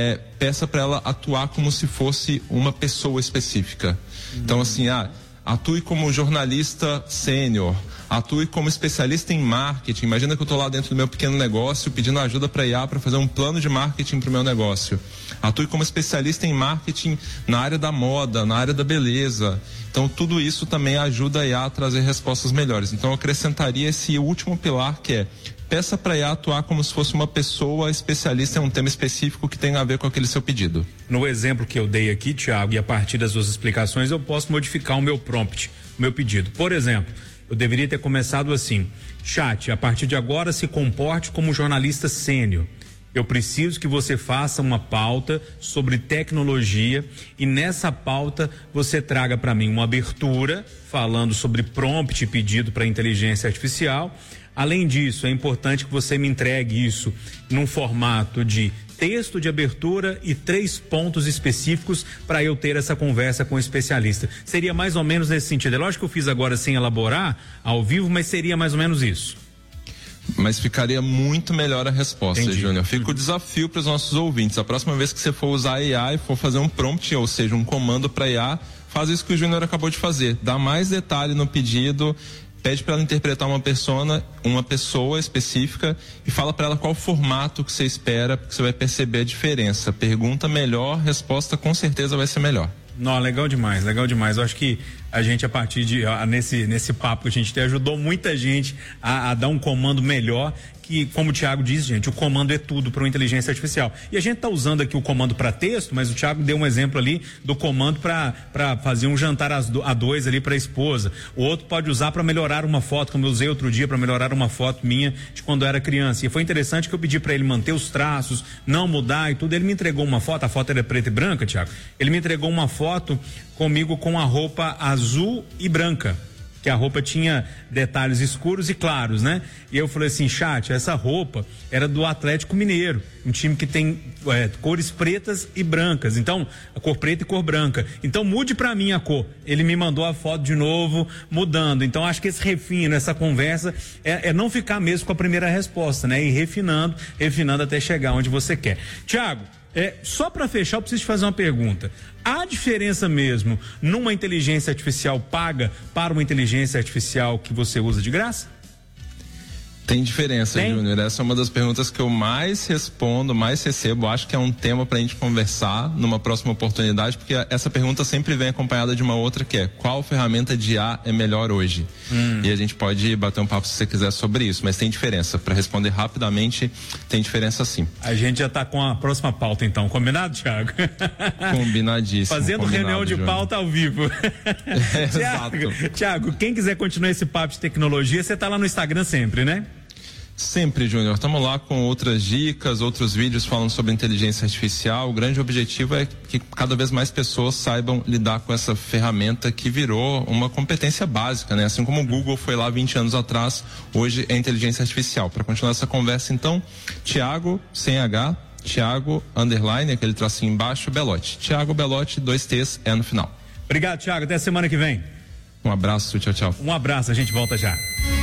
Peça para ela atuar como se fosse uma pessoa específica. Então, assim, atue como jornalista sênior, atue como especialista em marketing. Imagina que eu estou lá dentro do meu pequeno negócio pedindo ajuda para a IA para fazer um plano de marketing para o meu negócio. Atue como especialista em marketing na área da moda, na área da beleza. Então, tudo isso também ajuda a IA a trazer respostas melhores. Então, eu acrescentaria esse último pilar, que é: peça para a IA atuar como se fosse uma pessoa especialista em um tema específico que tem a ver com aquele seu pedido. No exemplo que eu dei aqui, Thiago, e a partir das suas explicações, eu posso modificar o meu prompt, o meu pedido. Por exemplo, eu deveria ter começado assim: chat, a partir de agora se comporte como jornalista sênior. Eu preciso que você faça uma pauta sobre tecnologia e nessa pauta você traga para mim uma abertura falando sobre prompt e pedido para inteligência artificial. Além disso, é importante que você me entregue isso num formato de texto de abertura e 3 pontos específicos para eu ter essa conversa com o especialista. Seria mais ou menos nesse sentido. É lógico que eu fiz agora sem elaborar ao vivo, mas seria mais ou menos isso. Mas ficaria muito melhor a resposta, Júnior. Fica o desafio para os nossos ouvintes. A próxima vez que você for usar a IA e for fazer um prompt, ou seja, um comando para IA, faz isso que o Júnior acabou de fazer. Dá mais detalhe no pedido, pede para ela interpretar uma pessoa específica e fala para ela qual formato que você espera, porque você vai perceber a diferença. Pergunta melhor, resposta com certeza vai ser melhor. Não, legal demais, legal demais. Eu acho que a gente, a partir de nesse papo que a gente tem, ajudou muita gente a dar um comando melhor, que, como o Thiago disse, gente, o comando é tudo para uma inteligência artificial. E a gente está usando aqui o comando para texto, mas o Thiago deu um exemplo ali do comando para fazer um jantar a dois ali para a esposa. O outro pode usar para melhorar uma foto, como eu usei outro dia para melhorar uma foto minha de quando eu era criança. E foi interessante que eu pedi para ele manter os traços, não mudar e tudo. Ele me entregou uma foto, a foto era preta e branca, Thiago. Ele me entregou uma foto comigo com a roupa azul e branca, que a roupa tinha detalhes escuros e claros, né? E eu falei assim, chat, essa roupa era do Atlético Mineiro, um time que tem cores pretas e brancas, então, a cor preta e cor branca. Então, mude pra mim a cor. Ele me mandou a foto de novo, mudando. Então, acho que esse refino, essa conversa, é não ficar mesmo com a primeira resposta, né? E refinando até chegar onde você quer. Thiago, só para fechar, eu preciso te fazer uma pergunta. Há diferença mesmo numa inteligência artificial paga para uma inteligência artificial que você usa de graça? Tem diferença, Júnior. Essa é uma das perguntas que eu mais respondo, mais recebo. Acho que é um tema pra gente conversar numa próxima oportunidade, porque essa pergunta sempre vem acompanhada de uma outra, que é: qual ferramenta de IA é melhor hoje? E a gente pode bater um papo se você quiser sobre isso, mas tem diferença. Para responder rapidamente, tem diferença sim. A gente já tá com a próxima pauta então, combinado, Thiago? Combinadíssimo. Fazendo reunião de pauta ao vivo. Thiago, quem quiser continuar esse papo de tecnologia, você tá lá no Instagram sempre, né? Sempre, Júnior. Estamos lá com outras dicas, outros vídeos falando sobre inteligência artificial. O grande objetivo é que cada vez mais pessoas saibam lidar com essa ferramenta que virou uma competência básica, né? Assim como o Google foi lá 20 anos atrás, hoje é inteligência artificial. Para continuar essa conversa, então, Thiago, sem H, Thiago, _ aquele tracinho embaixo, Belotti. Thiago Belotti, 2 T's, no final. Obrigado, Thiago. Até a semana que vem. Um abraço, tchau, tchau. Um abraço, a gente volta já.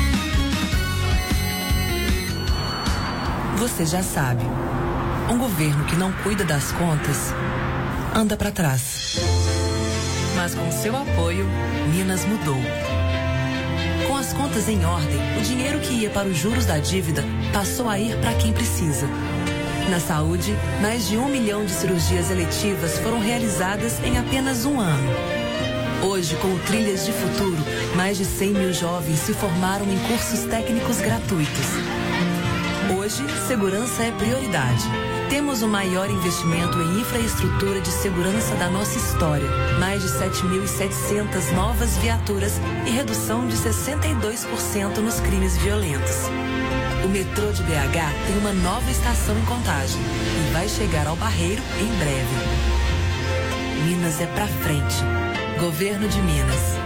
Você já sabe, um governo que não cuida das contas anda para trás. Mas com seu apoio, Minas mudou. Com as contas em ordem, o dinheiro que ia para os juros da dívida passou a ir para quem precisa. Na saúde, mais de 1 milhão de cirurgias eletivas foram realizadas em apenas um ano. Hoje, com o Trilhas de Futuro, mais de 100 mil jovens se formaram em cursos técnicos gratuitos. Hoje, segurança é prioridade. Temos o maior investimento em infraestrutura de segurança da nossa história. Mais de 7.700 novas viaturas e redução de 62% nos crimes violentos. O metrô de BH tem uma nova estação em Contagem e vai chegar ao Barreiro em breve. Minas é pra frente. Governo de Minas.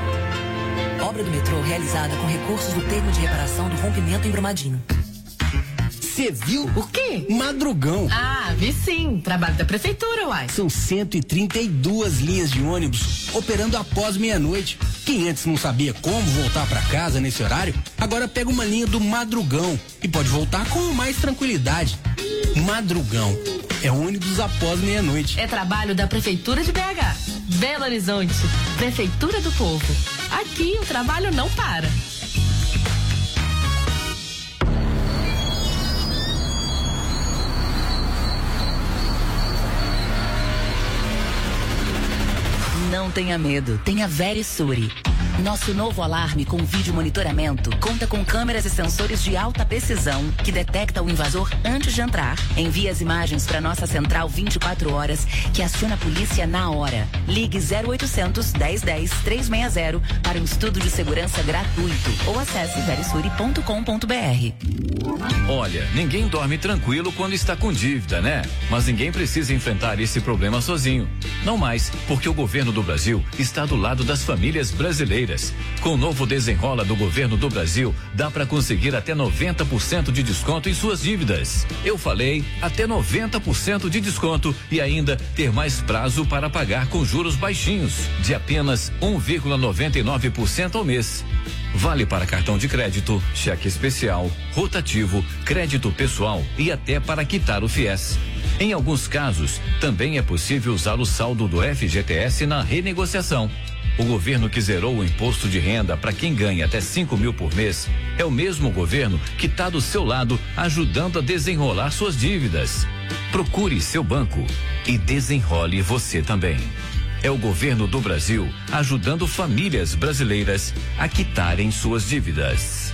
Obra do metrô realizada com recursos do termo de reparação do rompimento em Brumadinho. Você viu? O quê? Madrugão. Ah, vi sim. Trabalho da prefeitura, uai. São 132 linhas de ônibus operando após meia-noite. Quem antes não sabia como voltar para casa nesse horário, agora pega uma linha do Madrugão e pode voltar com mais tranquilidade. Madrugão. É ônibus após meia-noite. É trabalho da Prefeitura de BH. Belo Horizonte. Prefeitura do Povo. Aqui o trabalho não para. Não tenha medo, tenha Verisure. Nosso novo alarme com vídeo monitoramento conta com câmeras e sensores de alta precisão que detecta o invasor antes de entrar. Envia as imagens para nossa central 24 horas que aciona a polícia na hora. Ligue 0800 1010 360 para um estudo de segurança gratuito ou acesse verisure.com.br. Olha, ninguém dorme tranquilo quando está com dívida, né? Mas ninguém precisa enfrentar esse problema sozinho. Não mais, porque o governo do Brasil está do lado das famílias brasileiras. Com o novo Desenrola do governo do Brasil, dá para conseguir até 90% de desconto em suas dívidas. Eu falei até 90% de desconto e ainda ter mais prazo para pagar com juros baixinhos, de apenas 1,99% ao mês. Vale para cartão de crédito, cheque especial, rotativo, crédito pessoal e até para quitar o FIES. Em alguns casos, também é possível usar o saldo do FGTS na renegociação. O governo que zerou o imposto de renda para quem ganha até 5 mil por mês é o mesmo governo que está do seu lado ajudando a desenrolar suas dívidas. Procure seu banco e desenrole você também. É o governo do Brasil ajudando famílias brasileiras a quitarem suas dívidas.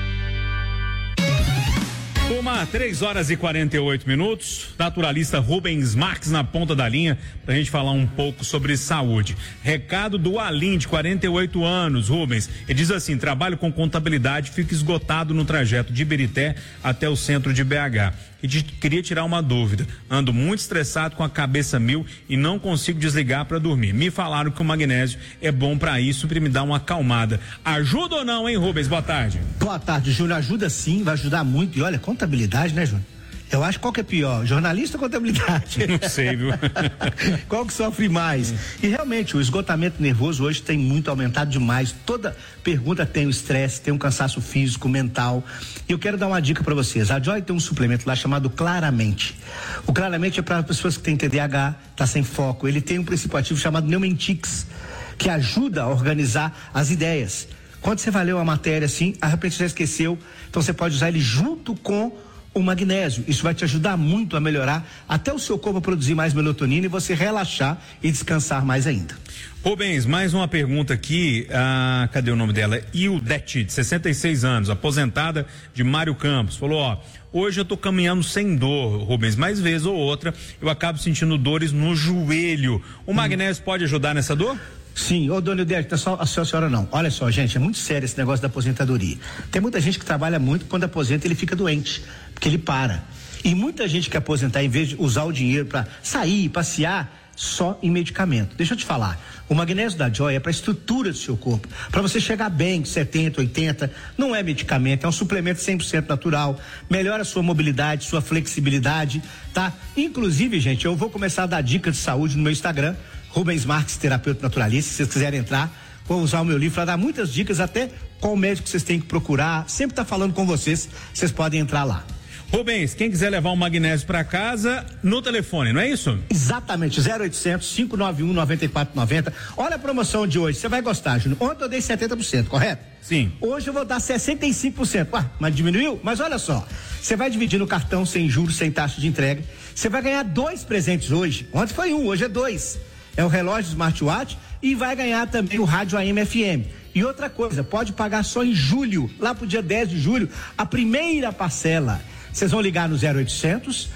3h48. Naturalista Rubens Marques na ponta da linha pra gente falar um pouco sobre saúde. Recado do Alim, de 48 anos, Rubens. Ele diz assim: trabalho com contabilidade, fico esgotado no trajeto de Ibirité até o centro de BH. E queria tirar uma dúvida. Ando muito estressado, com a cabeça mil e não consigo desligar para dormir. Me falaram que o magnésio é bom para isso, para me dar uma acalmada. Ajuda ou não, hein, Rubens? Boa tarde. Boa tarde, Júnior. Ajuda sim, vai ajudar muito. E olha, contabilidade, né, Júnior? Eu acho qual que é pior, jornalista ou contabilidade? Não sei, viu? Qual que sofre mais? E realmente, o esgotamento nervoso hoje tem muito aumentado demais. Toda pergunta tem o estresse, tem um cansaço físico, mental. E eu quero dar uma dica para vocês. A Joy tem um suplemento lá chamado Claramente. O Claramente é para pessoas que têm TDAH, tá sem foco. Ele tem um princípio ativo chamado Neumentix, que ajuda a organizar as ideias. Quando você vai ler uma matéria assim, a repente já esqueceu, então você pode usar ele junto com o magnésio. Isso vai te ajudar muito a melhorar até o seu corpo produzir mais melatonina e você relaxar e descansar mais ainda. Rubens, mais uma pergunta aqui, cadê o nome dela? Ildete, de 66 anos, aposentada, de Mário Campos, falou, ó, hoje eu tô caminhando sem dor, Rubens, mas vez ou outra eu acabo sentindo dores no joelho. O magnésio pode ajudar nessa dor? Sim, dona Ildete, só a senhora não. Olha só, gente, é muito sério esse negócio da aposentadoria. Tem muita gente que trabalha muito, quando aposenta ele fica doente, porque ele para. E muita gente que aposentar, em vez de usar o dinheiro para sair, passear, só em medicamento. Deixa eu te falar, o magnésio da Joy é para a estrutura do seu corpo, para você chegar bem, 70, 80, não é medicamento, é um suplemento 100% natural, melhora a sua mobilidade, sua flexibilidade, tá? Inclusive, gente, eu vou começar a dar dicas de saúde no meu Instagram, Rubens Marques, terapeuta naturalista. Se vocês quiserem entrar, vou usar o meu livro para dar muitas dicas, até qual médico vocês têm que procurar, sempre tá falando com vocês podem entrar lá. Rubens, quem quiser levar um magnésio para casa, no telefone, não é isso? Exatamente, 0800 591 9490. Olha a promoção de hoje, você vai gostar, Júnior. Ontem eu dei 70%, correto? Sim. Hoje eu vou dar 65%. Mas diminuiu? Mas olha só, você vai dividir no cartão sem juros, sem taxa de entrega. Você vai ganhar 2 presentes hoje. Ontem foi 1, hoje é 2. É o relógio smartwatch e vai ganhar também o rádio AM FM. E outra coisa, pode pagar só em julho, lá pro dia 10 de julho, a primeira parcela. Vocês vão ligar no 0800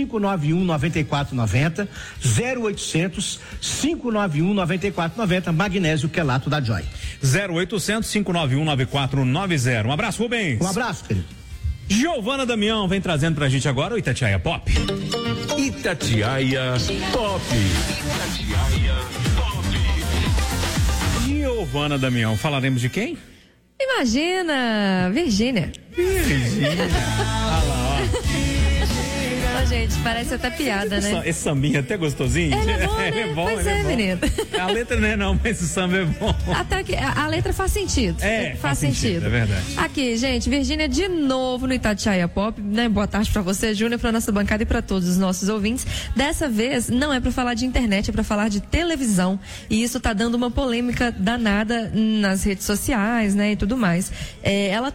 591 9490, 0800 591 9490, magnésio quelato da Joy. 0800 591 9490. Um abraço, Rubens. Um abraço, querido. Giovana Damião vem trazendo pra gente agora o Itatiaia Pop. Itatiaia Pop. Giovana Damião, falaremos de quem? Imagina, Virgínia. Olha lá, ó. gente, parece até piada, né? Esse sambinha é até gostosinho. Ele é bom, né? Ele é bom, pois ele é bom. menino. A letra não é não, mas o samba é bom. Até que a letra faz sentido. Faz sentido. É verdade. Aqui, gente, Virgínia de novo no Itatiaia Pop, né? Boa tarde pra você, Júnior, pra nossa bancada e pra todos os nossos ouvintes. Dessa vez, não é pra falar de internet, é pra falar de televisão. E isso tá dando uma polêmica danada nas redes sociais, né? E tudo mais. Ela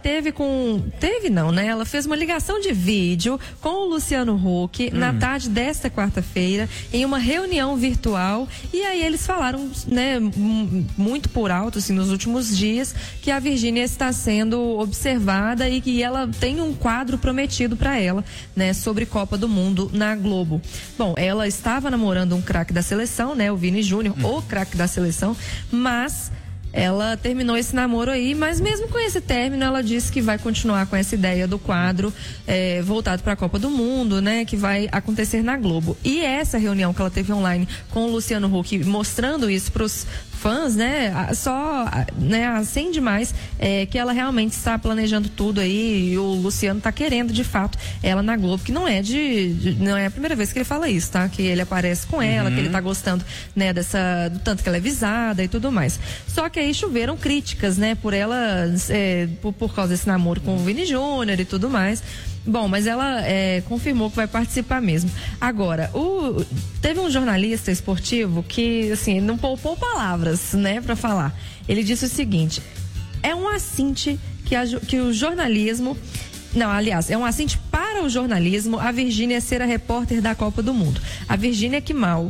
ela fez uma ligação de vídeo com o Luciano Huck na tarde desta quarta-feira, em uma reunião virtual, e aí eles falaram, né, muito por alto, assim, nos últimos dias, que a Virgínia está sendo observada e que ela tem um quadro prometido para ela, né, sobre Copa do Mundo na Globo. Bom, ela estava namorando um craque da seleção, né, o Vini Júnior, o craque da seleção, mas ela terminou esse namoro aí, mas mesmo com esse término, ela disse que vai continuar com essa ideia do quadro voltado para a Copa do Mundo, né? Que vai acontecer na Globo. E essa reunião que ela teve online com o Luciano Huck, mostrando isso para os fãs, né? Só, né, acende mais que ela realmente está planejando tudo aí, e o Luciano está querendo, de fato, ela na Globo, que não é a primeira vez que ele fala isso, tá? Que ele aparece com ela, que ele tá gostando, né, do tanto que ela é visada e tudo mais. Só que aí choveram críticas, né, por ela, por causa desse namoro com o Vini Júnior e tudo mais. Bom, mas ela confirmou que vai participar mesmo. Agora, teve um jornalista esportivo que, assim, não poupou palavras, né, pra falar. Ele disse o seguinte: é um assinte que o jornalismo... Não, aliás, é um assinte para o jornalismo a Virgínia ser a repórter da Copa do Mundo. A Virgínia que mal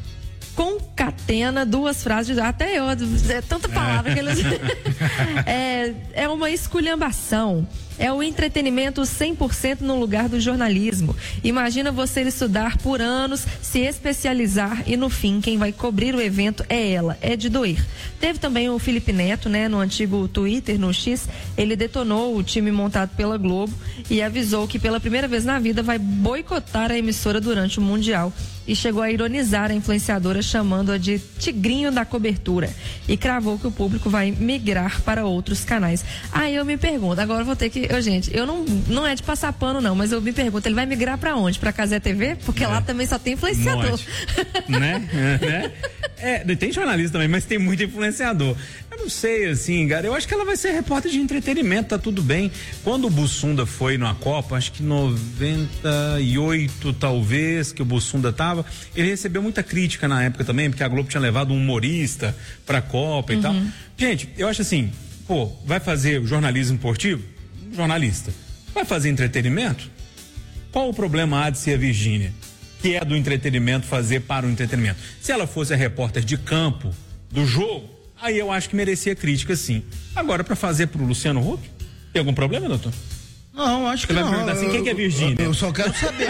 concatena duas frases, até eu, tanta palavra que eles... é uma esculhambação. É o entretenimento 100% no lugar do jornalismo. Imagina você estudar por anos, se especializar e no fim quem vai cobrir o evento é ela. É de doer. Teve também o Felipe Neto, né, no antigo Twitter, no X. Ele detonou o time montado pela Globo e avisou que pela primeira vez na vida vai boicotar a emissora durante o Mundial. E chegou a ironizar a influenciadora, chamando-a de tigrinho da cobertura. E cravou que o público vai migrar para outros canais. Aí eu me pergunto, agora eu vou ter que... gente, eu não é de passar pano não, mas eu me pergunto, ele vai migrar para onde? Para Cazé TV? Porque lá também só tem influenciador. Né? Tem jornalista também, mas tem muito influenciador. Eu não sei, assim, cara, eu acho que ela vai ser repórter de entretenimento, tá tudo bem. Quando o Bussunda foi na Copa, acho que 98 talvez, que o Bussunda tava, ele recebeu muita crítica na época também, porque a Globo tinha levado um humorista pra Copa e tal. Gente, eu acho assim, vai fazer o jornalismo esportivo? Jornalista. Vai fazer entretenimento? Qual o problema há de ser a Virgínia, que é do entretenimento, fazer para o entretenimento? Se ela fosse a repórter de campo do jogo, aí eu acho que merecia crítica, sim. Agora, para fazer pro Luciano Huck, tem algum problema, doutor? Não, acho que não. Você vai perguntar assim, quem que é Virgínia? Eu só quero saber.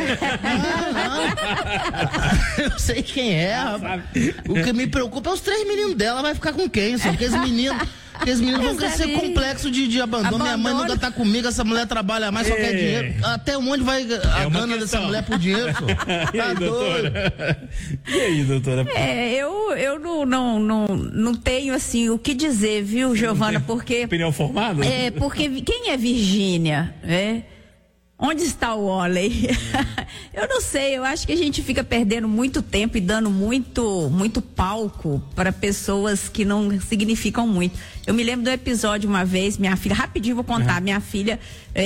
Eu sei quem é. O que me preocupa é os 3 meninos dela, vai ficar com quem? Só aqueles meninos vão crescer complexo de abandono. Minha mãe nunca tá comigo, essa mulher trabalha mais, só quer dinheiro. Até onde vai a gana dessa mulher por dinheiro? E aí, doutora? E aí, doutora? Eu não tenho, assim, o que dizer, viu, Giovana, porque... Opinião formada? Porque quem é Virgínia, Onde está o Wally? Eu não sei, eu acho que a gente fica perdendo muito tempo e dando muito palco para pessoas que não significam muito. Eu me lembro do episódio uma vez, minha filha, rapidinho vou contar, minha filha,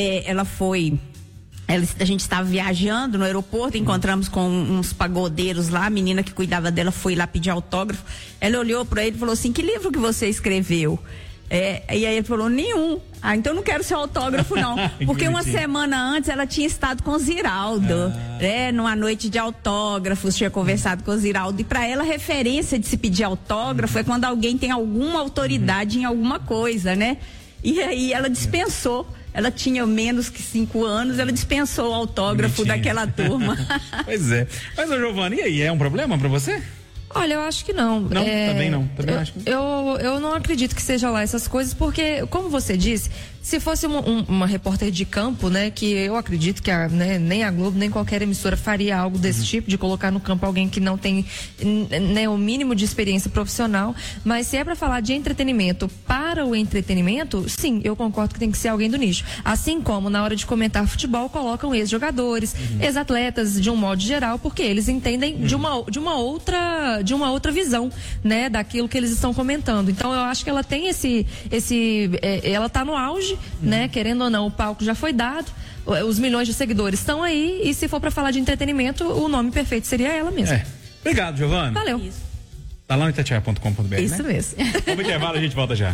a gente estava viajando no aeroporto, encontramos com uns pagodeiros lá, a menina que cuidava dela foi lá pedir autógrafo, ela olhou para ele e falou assim: que livro que você escreveu? E aí ele falou: nenhum. Então não quero seu autógrafo não, porque uma semana antes ela tinha estado com o Ziraldo, numa noite de autógrafos, tinha conversado com o Ziraldo, e para ela a referência de se pedir autógrafo é quando alguém tem alguma autoridade em alguma coisa, né? E aí ela dispensou, ela tinha menos que 5 anos, ela dispensou o autógrafo daquela turma. Pois é. Mas, ô Giovana, e aí, é um problema para você? Olha, eu acho que não. Não, também não. Também acho que... eu não acredito que seja lá essas coisas, porque, como você disse, Se fosse uma repórter de campo, né, que eu acredito que nem a Globo, nem qualquer emissora faria algo desse tipo, de colocar no campo alguém que não tem, né, o mínimo de experiência profissional, mas se é para falar de entretenimento para o entretenimento, sim, eu concordo que tem que ser alguém do nicho. Assim como na hora de comentar futebol, colocam ex-jogadores, ex-atletas de um modo geral, porque eles entendem de uma outra visão, né, daquilo que eles estão comentando. Então eu acho que ela tem ela tá no auge, né, querendo ou não, o palco já foi dado, os milhões de seguidores estão aí, e se for para falar de entretenimento, o nome perfeito seria ela mesma. Obrigado, Giovana. Valeu. Isso. Tá lá no itatiaia.com.br, Isso né? mesmo. Vamos intervalo, a gente volta já.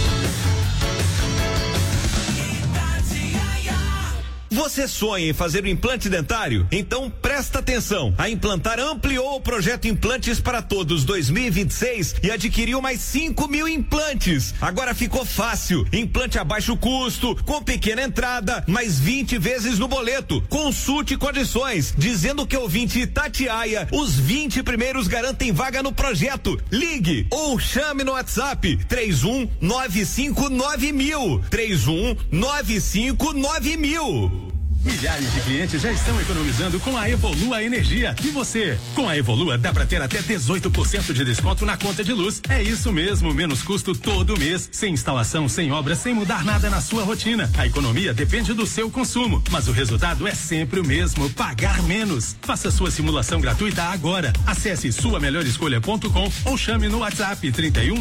Você sonha em fazer um implante dentário? Então presta atenção. A Implantar ampliou o projeto Implantes para Todos 2026 e adquiriu mais 5.000 implantes. Agora ficou fácil. Implante a baixo custo, com pequena entrada, mais 20 vezes no boleto. Consulte condições. Dizendo que ouvinte Itatiaia, os 20 primeiros garantem vaga no projeto. Ligue ou chame no WhatsApp 31959000. 31959000. Milhares de clientes já estão economizando com a Evolua Energia. E você? Com a Evolua dá pra ter até 18% de desconto na conta de luz. É isso mesmo, menos custo todo mês, sem instalação, sem obra, sem mudar nada na sua rotina. A economia depende do seu consumo, mas o resultado é sempre o mesmo, pagar menos. Faça sua simulação gratuita agora. Acesse suamelhorescolha.com ou chame no WhatsApp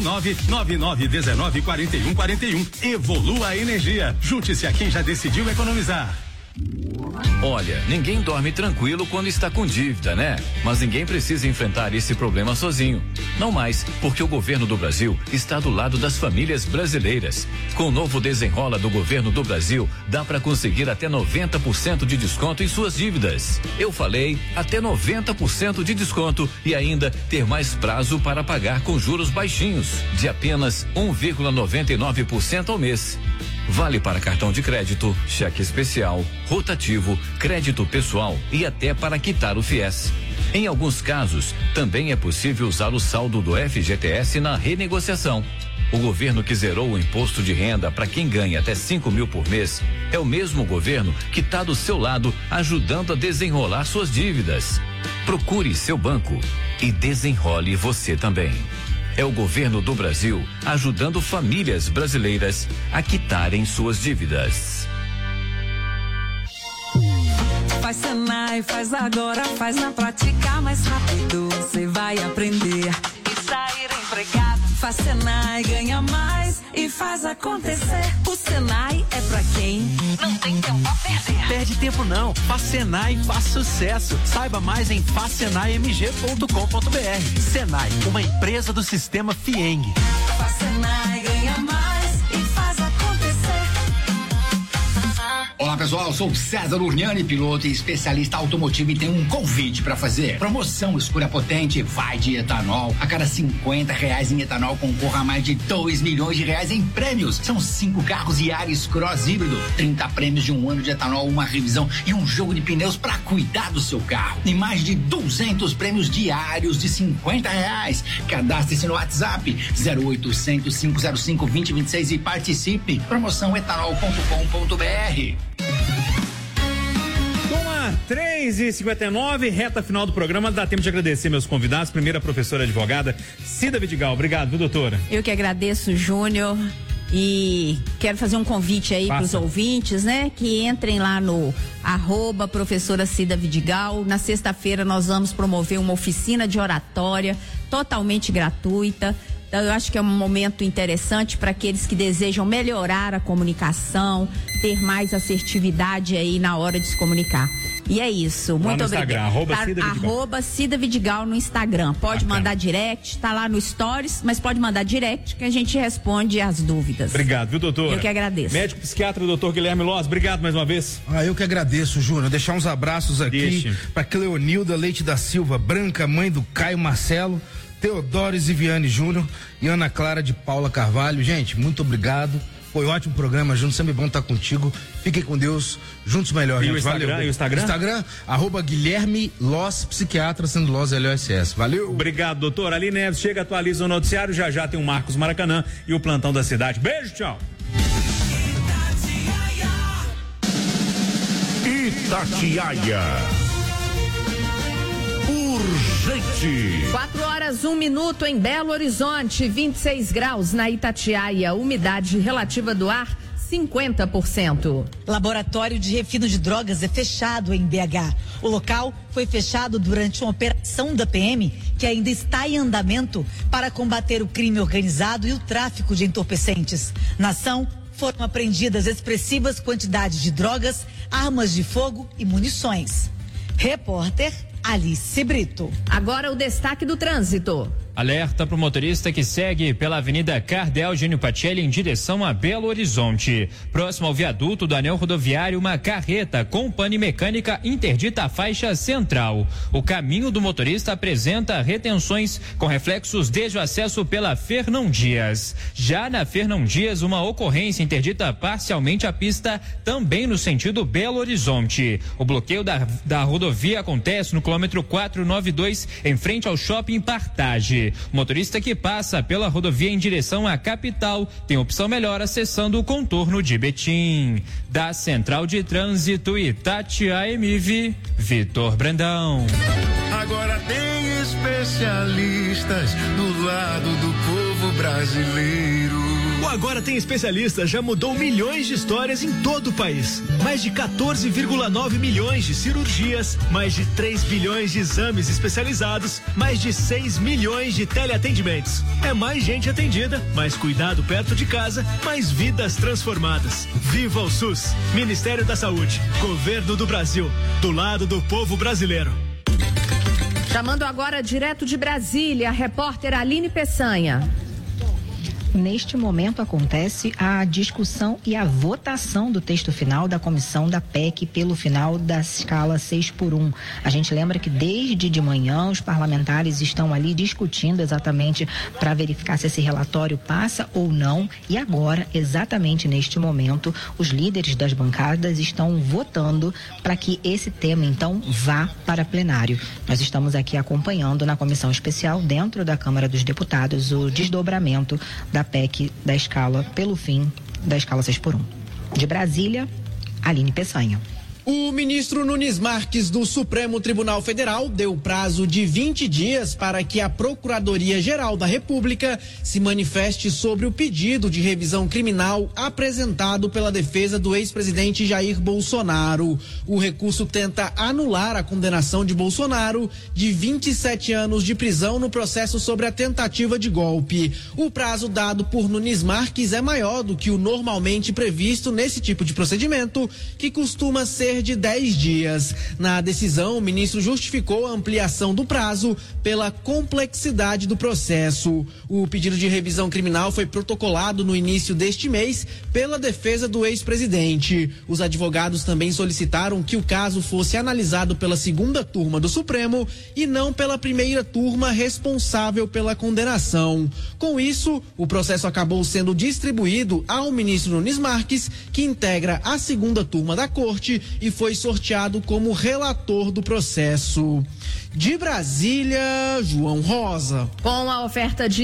31999194141. Evolua Energia. Junte-se a quem já decidiu economizar. Olha, ninguém dorme tranquilo quando está com dívida, né? Mas ninguém precisa enfrentar esse problema sozinho. Não mais, porque o governo do Brasil está do lado das famílias brasileiras. Com o novo Desenrola do governo do Brasil, dá para conseguir até 90% de desconto em suas dívidas. Eu falei, até 90% de desconto e ainda ter mais prazo para pagar com juros baixinhos, de apenas 1,99% ao mês. Vale para cartão de crédito, cheque especial, rotativo, crédito pessoal e até para quitar o FIES. Em alguns casos, também é possível usar o saldo do FGTS na renegociação. O governo que zerou o imposto de renda para quem ganha até 5.000 por mês é o mesmo governo que está do seu lado ajudando a desenrolar suas dívidas. Procure seu banco e desenrole você também. É o governo do Brasil ajudando famílias brasileiras a quitarem suas dívidas. Faz Senai, faz agora, faz na prática mais rápido. Você vai aprender e sair empregado. Faz Senai, ganha mais e faz acontecer. O Senai é pra quem não tem tempo a perder. Perde tempo não, faz Senai, faz sucesso. Saiba mais em fazsenaimg.com.br. Senai, uma empresa do sistema FIENG. Faz Senai, ganha mais e faz acontecer. Olá pessoal, sou César Urniani, piloto e especialista automotivo, e tenho um convite para fazer. Promoção Escura Potente vai de etanol. A cada R$50 em etanol concorra a mais de R$2 milhões em prêmios. São 5 carros Yaris Cross híbrido, 30 prêmios de 1 ano de etanol, uma revisão e um jogo de pneus para cuidar do seu carro. E mais de 200 prêmios diários de R$50. Cadastre-se no WhatsApp 0800 505 2026 e participe. Promoção etanol.com.br. 3h59, reta final do programa. Dá tempo de agradecer meus convidados. Primeira, a professora advogada Cida Vidigal. Obrigado, viu, doutora? Eu que agradeço, Júnior. E quero fazer um convite aí para os ouvintes, né? Que entrem lá no @professora Cida Vidigal. Na sexta-feira nós vamos promover uma oficina de oratória totalmente gratuita. Então, eu acho que é um momento interessante para aqueles que desejam melhorar a comunicação, ter mais assertividade aí na hora de se comunicar. E é isso. Muito obrigada. @ Cida Vidigal no Instagram. Pode mandar direct, tá lá no Stories, mas pode mandar direct que a gente responde as dúvidas. Obrigado, viu, doutor? Eu que agradeço. Médico psiquiatra, doutor Guilherme Loss, obrigado mais uma vez. Eu que agradeço, Júnior. Deixar uns abraços aqui para Cleonilda Leite da Silva Branca, mãe do Caio Marcelo, Teodoro Ziviane Júnior e Ana Clara de Paula Carvalho. Gente, muito obrigado. Foi um ótimo programa, Júnior. Sempre bom estar contigo. Fiquem com Deus. Juntos melhor. E gente. o Instagram? Valeu. E o Instagram? Instagram, @Guilherme Loss Psiquiatra, sendo Loss LOSS. Valeu. Obrigado, doutor. Ali Neves chega, atualiza o noticiário. Já tem o Marcos Maracanã e o plantão da cidade. Beijo, tchau. Itatiaia. Urgente. 4h01 em Belo Horizonte, 26 graus na Itatiaia, umidade relativa do ar 50%. Laboratório de refino de drogas é fechado em BH. O local foi fechado durante uma operação da PM que ainda está em andamento para combater o crime organizado e o tráfico de entorpecentes. Na ação, foram apreendidas expressivas quantidades de drogas, armas de fogo e munições. Repórter Alice Brito. Agora o destaque do trânsito. Alerta para o motorista que segue pela Avenida Cardel Gênio Pacelli em direção a Belo Horizonte. Próximo ao viaduto do anel rodoviário, uma carreta com pane mecânica interdita a faixa central. O caminho do motorista apresenta retenções com reflexos desde o acesso pela Fernão Dias. Já na Fernão Dias, uma ocorrência interdita parcialmente a pista também no sentido Belo Horizonte. O bloqueio da rodovia acontece no quilômetro 492 em frente ao Shopping Partage. O motorista que passa pela rodovia em direção à capital tem opção melhor acessando o contorno de Betim. Da Central de Trânsito Itatiaia MV, Vitor Brandão. Agora tem especialistas do lado do povo brasileiro. O Agora Tem Especialistas já mudou milhões de histórias em todo o país. Mais de 14,9 milhões de cirurgias, mais de 3 bilhões de exames especializados, mais de 6 milhões de teleatendimentos. É mais gente atendida, mais cuidado perto de casa, mais vidas transformadas. Viva o SUS! Ministério da Saúde, Governo do Brasil, do lado do povo brasileiro. Chamando agora direto de Brasília, a repórter Aline Peçanha. Neste momento acontece a discussão e a votação do texto final da comissão da PEC pelo final da escala 6x1. A gente lembra que desde de manhã os parlamentares estão ali discutindo exatamente para verificar se esse relatório passa ou não. E agora, exatamente neste momento, os líderes das bancadas estão votando para que esse tema então vá para plenário. Nós estamos aqui acompanhando na comissão especial dentro da Câmara dos Deputados o desdobramento da PEC da escala pelo fim da escala 6x1. De Brasília, Aline Peçanha. O ministro Nunes Marques do Supremo Tribunal Federal deu prazo de 20 dias para que a Procuradoria-Geral da República se manifeste sobre o pedido de revisão criminal apresentado pela defesa do ex-presidente Jair Bolsonaro. O recurso tenta anular a condenação de Bolsonaro de 27 anos de prisão no processo sobre a tentativa de golpe. O prazo dado por Nunes Marques é maior do que o normalmente previsto nesse tipo de procedimento, que costuma ser de 10 dias. Na decisão, o ministro justificou a ampliação do prazo pela complexidade do processo. O pedido de revisão criminal foi protocolado no início deste mês pela defesa do ex-presidente. Os advogados também solicitaram que o caso fosse analisado pela segunda turma do Supremo e não pela primeira turma responsável pela condenação. Com isso, o processo acabou sendo distribuído ao ministro Nunes Marques, que integra a segunda turma da corte e foi sorteado como relator do processo. De Brasília, João Rosa. Com a oferta de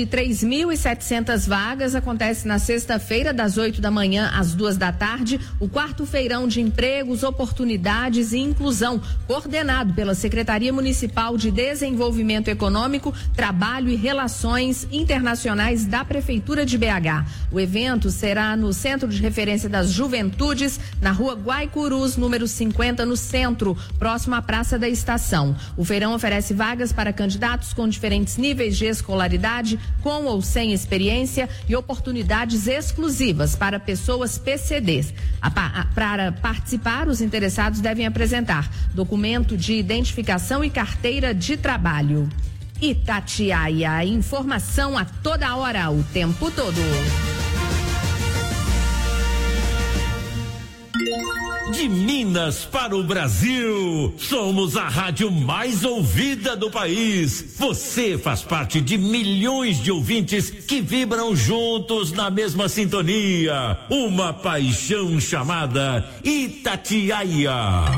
3.700 vagas, acontece na sexta-feira, das 8 da manhã às 2 da tarde, o 4º feirão de empregos, oportunidades e inclusão, coordenado pela Secretaria Municipal de Desenvolvimento Econômico, Trabalho e Relações Internacionais da Prefeitura de BH. O evento será no Centro de Referência das Juventudes, na Rua Guaicurus, número 50, no centro, próximo à Praça da Estação. O feirão oferece vagas para candidatos com diferentes níveis de escolaridade, com ou sem experiência, e oportunidades exclusivas para pessoas PCDs. Para participar, os interessados devem apresentar documento de identificação e carteira de trabalho. Itatiaia, informação a toda hora, o tempo todo. De Minas para o Brasil, somos a rádio mais ouvida do país. Você faz parte de milhões de ouvintes que vibram juntos na mesma sintonia. Uma paixão chamada Itatiaia.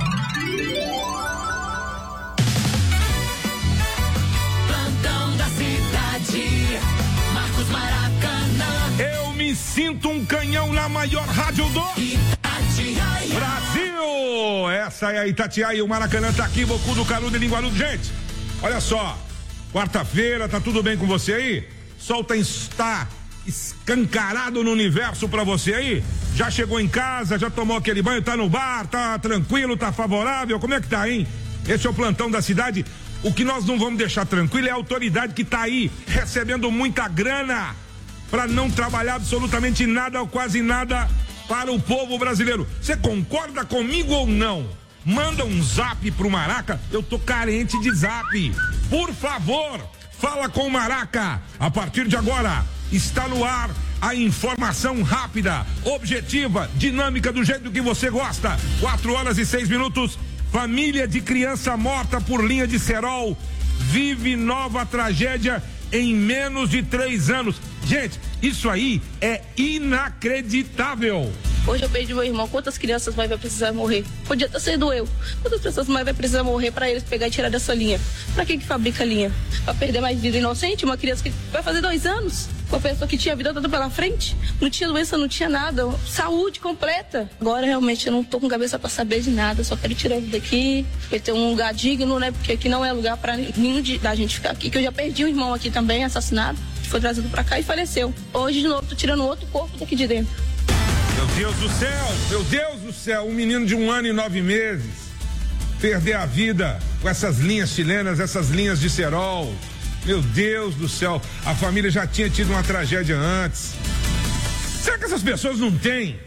Plantão da cidade, Marcos Maracanã. Eu me sinto um canhão na maior rádio do Brasil. essa é a Itatiaia e o Maracanã tá aqui, Bocudo, Carudo e Linguarudo. Gente, olha só, quarta-feira, tá tudo bem com você aí? Sol está escancarado no universo pra você aí? Já chegou em casa, já tomou aquele banho, tá no bar, tá tranquilo, tá favorável? Como é que tá, hein? Esse é o plantão da cidade. O que nós não vamos deixar tranquilo é a autoridade que tá aí recebendo muita grana pra não trabalhar absolutamente nada ou quase nada para o povo brasileiro. Você concorda comigo ou não? Manda um zap pro Maraca, eu tô carente de zap. Por favor, fala com o Maraca. A partir de agora, está no ar a informação rápida, objetiva, dinâmica, do jeito que você gosta. 4h06. Família de criança morta por linha de cerol vive nova tragédia em menos de 3 anos. Gente, isso aí é inacreditável. Hoje eu perdi meu irmão. Quantas crianças mais vai precisar morrer? Podia ter sido eu. Quantas pessoas mais vai precisar morrer para eles pegar e tirar dessa linha? Pra que fabrica a linha? Pra perder mais vida inocente? Uma criança que vai fazer 2 anos? Uma pessoa que tinha a vida toda pela frente? Não tinha doença, não tinha nada. Saúde completa. Agora realmente eu não tô com cabeça pra saber de nada. Só quero tirar ele daqui. Porque ter um lugar digno, né? Porque aqui não é lugar pra nenhum da gente ficar aqui. Que eu já perdi um irmão aqui também, assassinado. Foi trazido pra cá e faleceu. Hoje de novo tô tirando outro corpo daqui de dentro. Meu Deus do céu, um menino de 1 ano e 9 meses perder a vida com essas linhas chilenas, essas linhas de cerol. Meu Deus do céu, a família já tinha tido uma tragédia antes. Será que essas pessoas não têm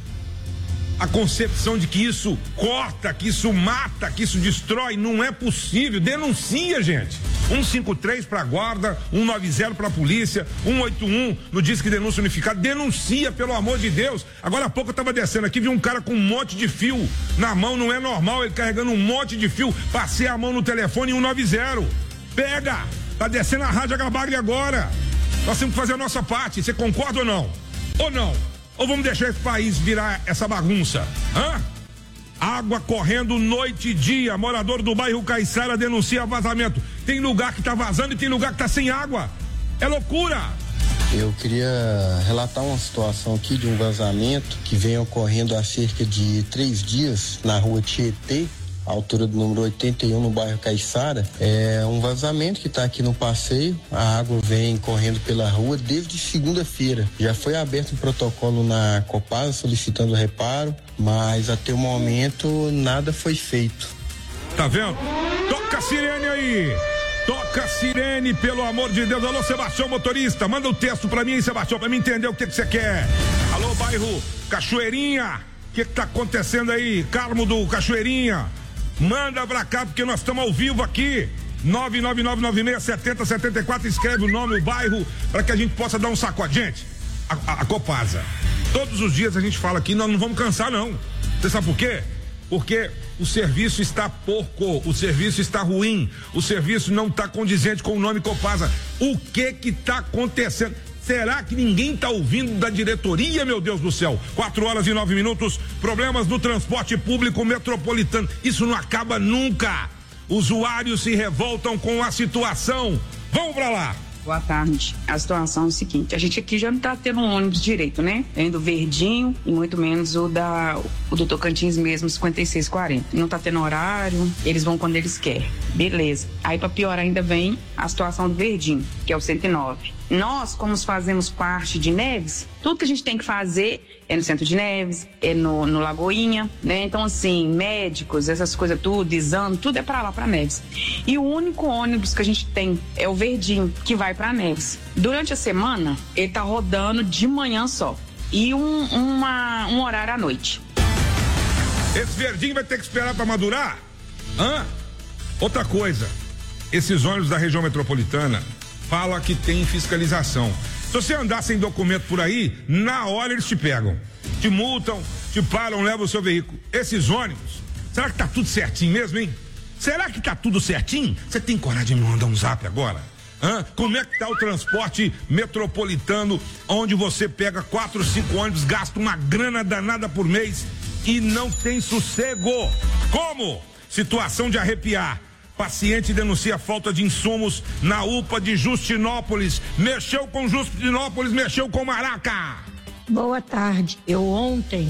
a concepção de que isso corta, que isso mata, que isso destrói? Não é possível. Denuncia, gente. 153 para a guarda, 190 para a polícia, 181 no Disque Denúncia Unificado. Denuncia, pelo amor de Deus. Agora há pouco eu tava descendo aqui, vi um cara com um monte de fio na mão. Não é normal ele carregando um monte de fio. Passei a mão no telefone 190. Pega! Tá descendo a Rádio Agabagre agora. Nós temos que fazer a nossa parte. Você concorda ou não? Ou não? Ou vamos deixar esse país virar essa bagunça? Hã? Água correndo noite e dia. Morador do bairro Caiçara denuncia vazamento. Tem lugar que tá vazando e tem lugar que tá sem água. É loucura. Eu queria relatar uma situação aqui de um vazamento que vem ocorrendo há cerca de 3 dias na rua Tietê, à altura do número 81, no bairro Caiçara. É um vazamento que está aqui no passeio. A água vem correndo pela rua desde segunda-feira. Já foi aberto um protocolo na Copasa solicitando reparo, mas até o momento nada foi feito. Tá vendo? Toca a sirene aí! Toca a sirene, pelo amor de Deus. Alô, Sebastião, motorista, manda o texto pra mim, hein, Sebastião, pra mim entender o que você quer. Alô, bairro Cachoeirinha, o que tá acontecendo aí? Carmo do Cachoeirinha, manda pra cá, porque nós estamos ao vivo aqui. 999967074, escreve o nome, o bairro, para que a gente possa dar um sacode. Gente, a Copasa, todos os dias a gente fala aqui, nós não vamos cansar não. Você sabe por quê? Porque o serviço está porco, o serviço está ruim, o serviço não está condizente com o nome Copasa. O que está acontecendo? Será que ninguém está ouvindo da diretoria, meu Deus do céu? 4h09, problemas no transporte público metropolitano. Isso não acaba nunca. Usuários se revoltam com a situação. Vamos pra lá. Boa tarde. A situação é o seguinte, a gente aqui já não tá tendo um ônibus direito, né? Tem do Verdinho e muito menos o do Tocantins mesmo, 5640. Não tá tendo horário, eles vão quando eles querem. Beleza. Aí pra piorar ainda vem a situação do Verdinho, que é o 109. Nós, como fazemos parte de Neves, tudo que a gente tem que fazer é no Centro de Neves, é no Lagoinha, né? Então, assim, médicos, essas coisas tudo, exame, tudo é pra lá, pra Neves. E o único ônibus que a gente tem é o Verdinho, que vai pra Neves. Durante a semana, ele tá rodando de manhã só. E um horário à noite. Esse Verdinho vai ter que esperar pra madurar? Hã? Outra coisa, esses ônibus da região metropolitana fala que tem fiscalização. Se você andar sem documento por aí, na hora eles te pegam, te multam, te param, levam o seu veículo. Esses ônibus, será que tá tudo certinho mesmo, hein? Será que tá tudo certinho? Você tem coragem de me mandar um zap agora? Hã? Como é que tá o transporte metropolitano, onde você pega 4, 5 ônibus, gasta uma grana danada por mês e não tem sossego? Como? Situação de arrepiar. Paciente denuncia falta de insumos na UPA de Justinópolis. Mexeu com Justinópolis, mexeu com Maraca. Boa tarde. Eu ontem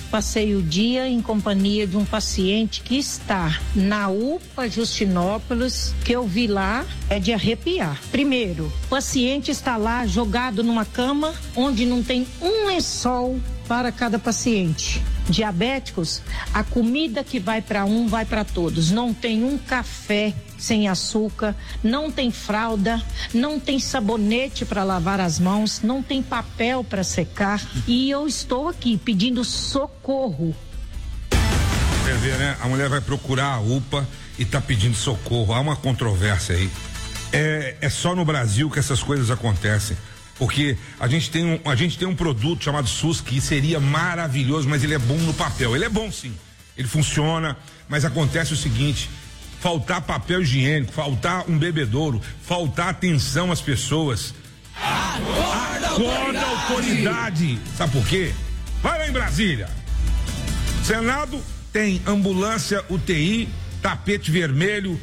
passei o dia em companhia de um paciente que está na UPA Justinópolis, que eu vi lá, é de arrepiar. Primeiro, o paciente está lá jogado numa cama onde não tem um lençol para cada paciente. Diabéticos, a comida que vai para um, vai para todos. Não tem um café sem açúcar, não tem fralda, não tem sabonete para lavar as mãos, não tem papel para secar. E eu estou aqui pedindo socorro. Quer ver, né? A mulher vai procurar a UPA e tá pedindo socorro. Há uma controvérsia aí. É só no Brasil que essas coisas acontecem. Porque a gente tem um produto chamado SUS que seria maravilhoso, mas ele é bom no papel. Ele é bom sim, ele funciona, mas acontece o seguinte: faltar papel higiênico, faltar um bebedouro, faltar atenção às pessoas. Acorda a autoridade! Sabe por quê? Vai lá em Brasília. Senado tem ambulância, UTI, tapete vermelho,